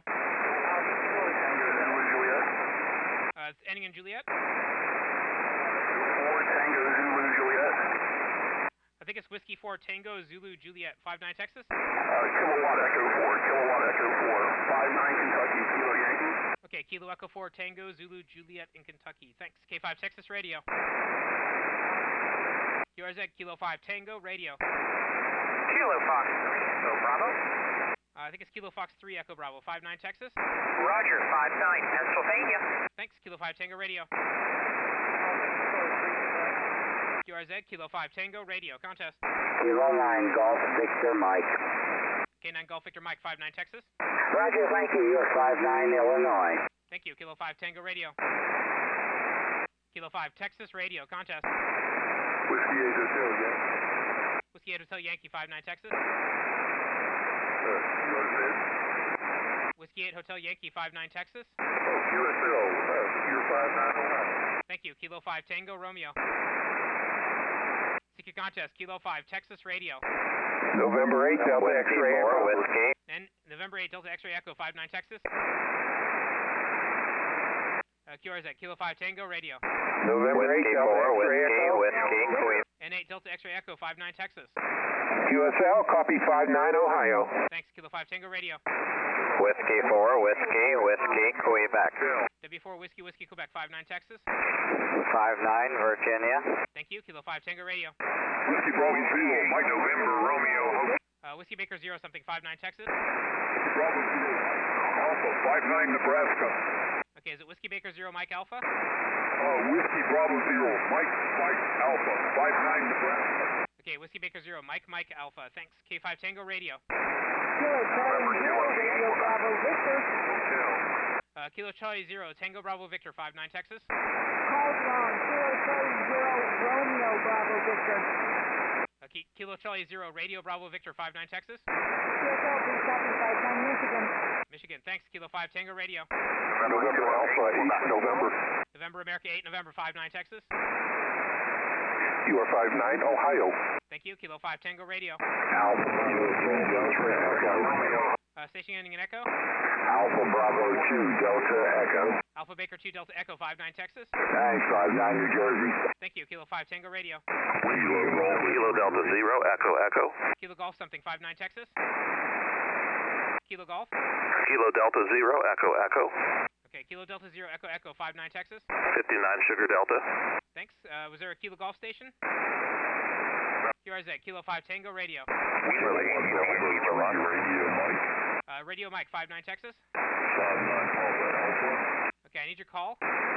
It's ending in Juliet. 4 Tango Zulu Juliet. I think it's Whiskey 4 Tango Zulu Juliet, 59 Texas. Kilowatt Echo 4, Kilowatt Echo 4, 59 Kentucky, Kilo Yankee. Okay, Kilo Echo 4 Tango Zulu Juliet in Kentucky. Thanks, K5 Texas Radio. QRZ Kilo 5 Tango Radio. Kilo Fox 3, Echo Bravo. I think it's Kilo Fox 3 Echo Bravo, 59 Texas. Roger, 59 Pennsylvania. Thanks, Kilo 5 Tango Radio. QRZ Kilo 5 Tango Radio. Contest. Kilo 9 Golf Victor Mike. K9 Golf Victor Mike, 59 Texas. Roger, thank you. You're 59 Illinois. Thank you, Kilo 5 Tango Radio. Kilo 5 Texas Radio. Contest. Whiskey 8 Hotel, yeah. Whiskey 8 Hotel Yankee, 59 Texas. Whiskey 8 Hotel Yankee, 59 Texas. QSL, you're 59 Ohio. Thank you, Kilo 5 Tango Romeo. Secret contest, Kilo 5 Texas Radio. November 8, Delta X-ray Echo. Whiskey. And November 8 Delta X-ray Echo, 59 Texas. QRZ Kilo 5 Tango Radio. November 8, Whiskey Delta 4, X-ray Whiskey, Echo. Whiskey, Queen. N8 Delta X-ray Echo, 59 Texas. QSL, copy 59 Ohio. Thanks, Kilo 5 Tango Radio. Whiskey 4, Whiskey, Whiskey, Quebec. W4 Whiskey Whiskey Quebec, 59 Texas. 59 Virginia. Thank you, Kilo 5 Tango Radio. Whiskey Bravo 0, Mike November Romeo. Whiskey Baker 0 something, 59 Texas. Bravo 0, Alpha 59 Nebraska. Okay, is it Whiskey Baker 0 Mike Alpha? Whiskey Bravo 0, Mike Alpha 59 Nebraska. Okay, Whiskey Baker 0 Mike Alpha. Thanks, K5 Tango Radio. Kilo Charlie 0 Tango Bravo Victor, 59 Texas. Call from Kilo Charlie 0 Romeo Bravo Victor. Kilo Charlie 0 Radio Bravo Victor, 59 Texas. QSL 3 Michigan. Michigan, thanks, Kilo 5 Tango Radio. November Alpha 8, November. November America 8 November, 59 Texas. You are 59 Ohio. Thank you, Kilo 5 Tango Radio. Alpha Romeo. Station ending in Echo. Alpha Bravo 2, Delta Echo. Alpha Baker 2 Delta Echo, 59 Texas. Thanks, 59 New Jersey. Thank you, Kilo 5 Tango Radio. Kilo Delta 0, Echo Echo. Kilo Golf something, 59 Texas. Kilo Golf. Kilo Delta 0, Echo Echo. Okay, Kilo Delta 0 Echo Echo, 59 Texas. 59 Sugar Delta. Thanks. Was there a Kilo Golf station? QRZ, Kilo 5 Tango Radio. Radio Mike, 59 Texas. Okay, I need your call.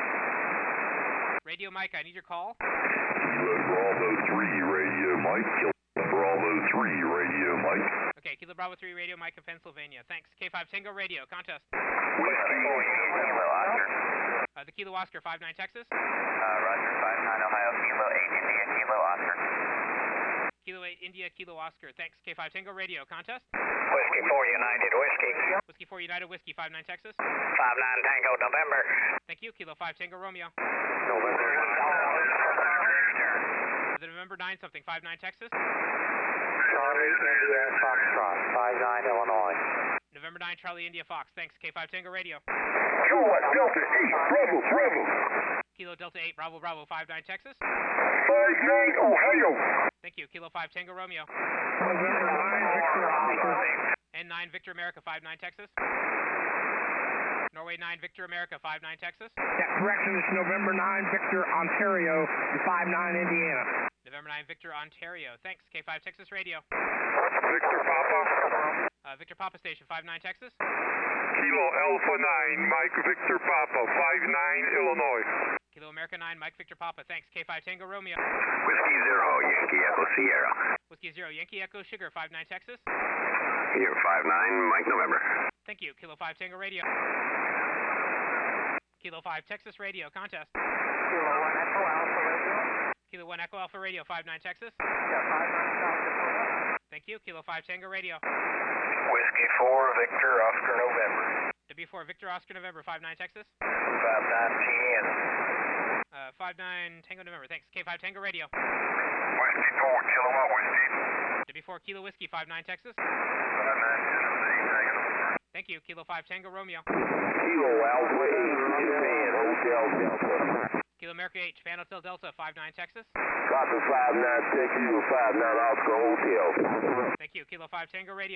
Radio Mike, I need your call. Bravo 3, Radio Mike. Bravo 3, Radio Mike. Okay, Kilo Bravo 3 Radio Mike of Pennsylvania. Thanks. K5 Tango Radio. Contest. The Kilo Oscar 59 Texas. Roger, 59 Ohio, Kilo 8 India, Kilo Oscar. Kilo 8 India, Kilo Oscar. Thanks. K5 Tango Radio. Contest. Whiskey 4 United Whiskey. Whiskey 4 United Whiskey 59 Texas. 59 Tango November. Thank you. Kilo 5 Tango Romeo. November. The November 9 something 59 Texas. Charlie India Foxtrot, 59 Illinois. November 9 Charlie India Fox. Thanks. K5 Tango Radio. Kilo Delta 8, Bravo, Bravo. Kilo Delta 8 Bravo Bravo 59 Texas. 59 Ohio. Thank you. Kilo 5 Tango Romeo. N9 Victor America 59 Texas. Norway 9 Victor America 59 Texas. Yeah, correction, it's November 9, Victor, Ontario, 59 Indiana. November 9 Victor Ontario. Thanks. K5 Texas Radio. Victor Papa. Victor Papa Station 59 Texas. Kilo Alpha 9, Mike Victor Papa, 59 Illinois. Kilo America 9 Mike Victor Papa. Thanks. K5 Tango Romeo. Whiskey 0, Yankee Echo Sierra. Whiskey 0 Yankee Echo Sugar 59 Texas. Here, 59, Mike November. Thank you. Kilo 5 Tango Radio. Kilo 5 Texas Radio. Contest. Kilo 1 Echo Alpha Radio. Kilo 1 Echo Alpha Radio 59 Texas. Yeah, 59 South Dakota. Thank you. Kilo 5 Tango Radio. Whiskey 4 Victor Oscar November. W4 Victor Oscar November 59 Texas. 59 TN. 59 Tango November. Thanks. K5 Tango Radio. Whiskey 4, Kilowatt Whiskey. W4 Kilo Whiskey 59 Texas. 59 Tennessee, Tango. Thank you. Kilo 5 Tango Romeo. Kilo Alpha 8, Japan, Hotel Delta. Kilo America 8 Japan Hotel Delta 59 Texas. Copy 59, take you 59 Oscar Hotel. Thank you. Kilo 5 Tango Radio.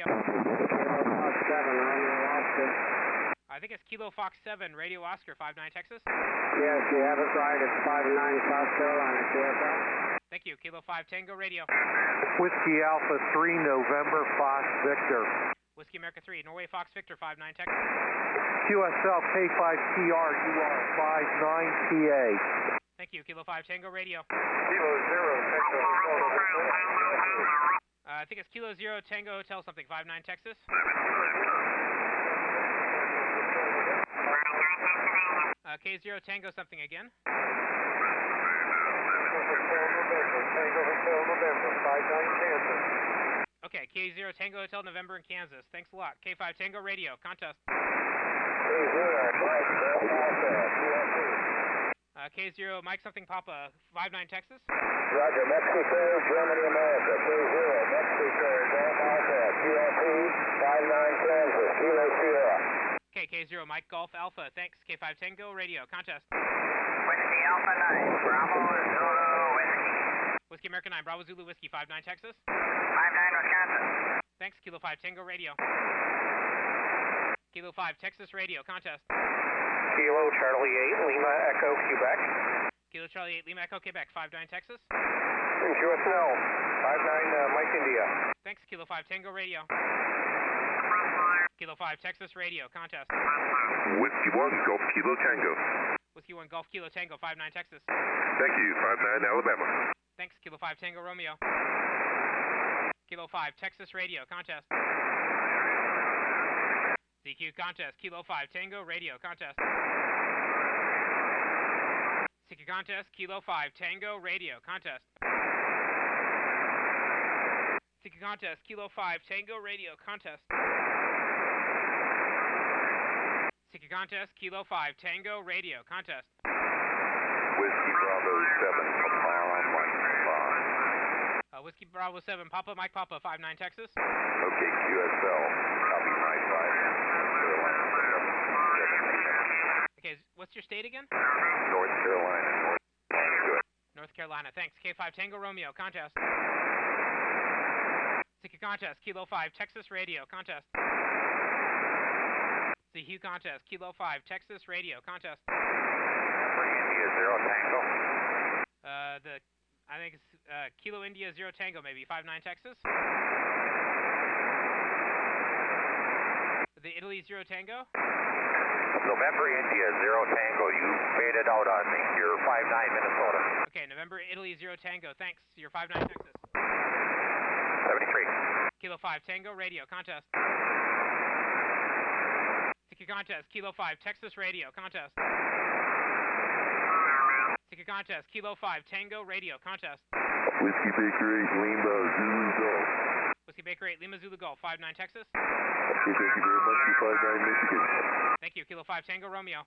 I think it's Kilo Fox 7 Radio Oscar 59 Texas. Yes, you have it right. It's 59 South Carolina, QSL. Thank you. Kilo 5 Tango Radio. Whiskey Alpha 3 November Fox Victor. Whiskey America 3 Norway Fox Victor 59 Texas. QSL K5TR UR 59PA. Thank you. Kilo 5 Tango Radio. Kilo 0, Tango I think it's Kilo 0 Tango Hotel something 59 Texas. K0 Tango something again. Okay, K0 Tango Hotel November in Kansas. Thanks a lot. K5 Tango Radio. Contest. K0 Mike something Papa 59 Texas. Roger, Mexico, Germany, America, K0, Mexico, Golf Alpha, QRP, 59 Kansas, Kilo Sierra. Okay, K0 Mike Golf Alpha. Thanks. K5 Tango Radio. Contest. Whiskey Alpha 9, Bravo Zulu Whiskey. Whiskey America 9 Bravo Zulu Whiskey 59 Texas. 59 Wisconsin. Thanks. Kilo 5 Tango Radio. Kilo 5 Texas Radio. Contest. Kilo Charlie 8, Lima Echo, Quebec. Kilo Charlie 8 Lima Echo Quebec 59 Texas. QSL, 59 Mike India. Thanks. Kilo 5 Tango Radio. Kilo 5 Texas Radio. Contest. Whiskey 1, Golf Kilo Tango. Whiskey 1 Golf Kilo Tango 59 Texas. Thank you, 59 Alabama. Thanks. Kilo 5 Tango Romeo. Kilo 5 Texas Radio. Contest. CQ Contest. Kilo 5 Tango Radio. Contest. CQ Contest. Kilo 5 Tango Radio. Contest. CQ Contest. Kilo 5 Tango Radio. Contest. CQ Contest. Kilo 5 Tango Radio. Contest. Whiskey Bravo 7, Papa Mike 5. Whiskey Bravo 7 Papa Mike Papa 59 Texas. Okay, QSL, copy 95. Okay, what's your state again? North Carolina. North Carolina. Thanks. K5 Tango Romeo. Contest. CQ Contest. Kilo 5 Texas Radio. Contest. CQ Contest. Kilo 5 Texas Radio. Contest. India 0 Tango. I think it's Kilo India 0 Tango maybe 59 Texas. The Italy 0 Tango. November India 0 Tango. You faded out on me. You're 59 Minnesota. Okay, November Italy 0 Tango. Thanks. You're 59 Texas. 73. Kilo 5 Tango Radio. Contest. CQ Contest. Kilo 5 Texas Radio. Contest. contest. Kilo 5, Tango Radio, contest. Whiskey Baker 8, Lima Zulu Golf. Whiskey Baker 8, Lima Zulu Golf, 59 Texas. Okay, thank you very much. 259 Michigan. Thank you. Kilo 5, Tango Romeo.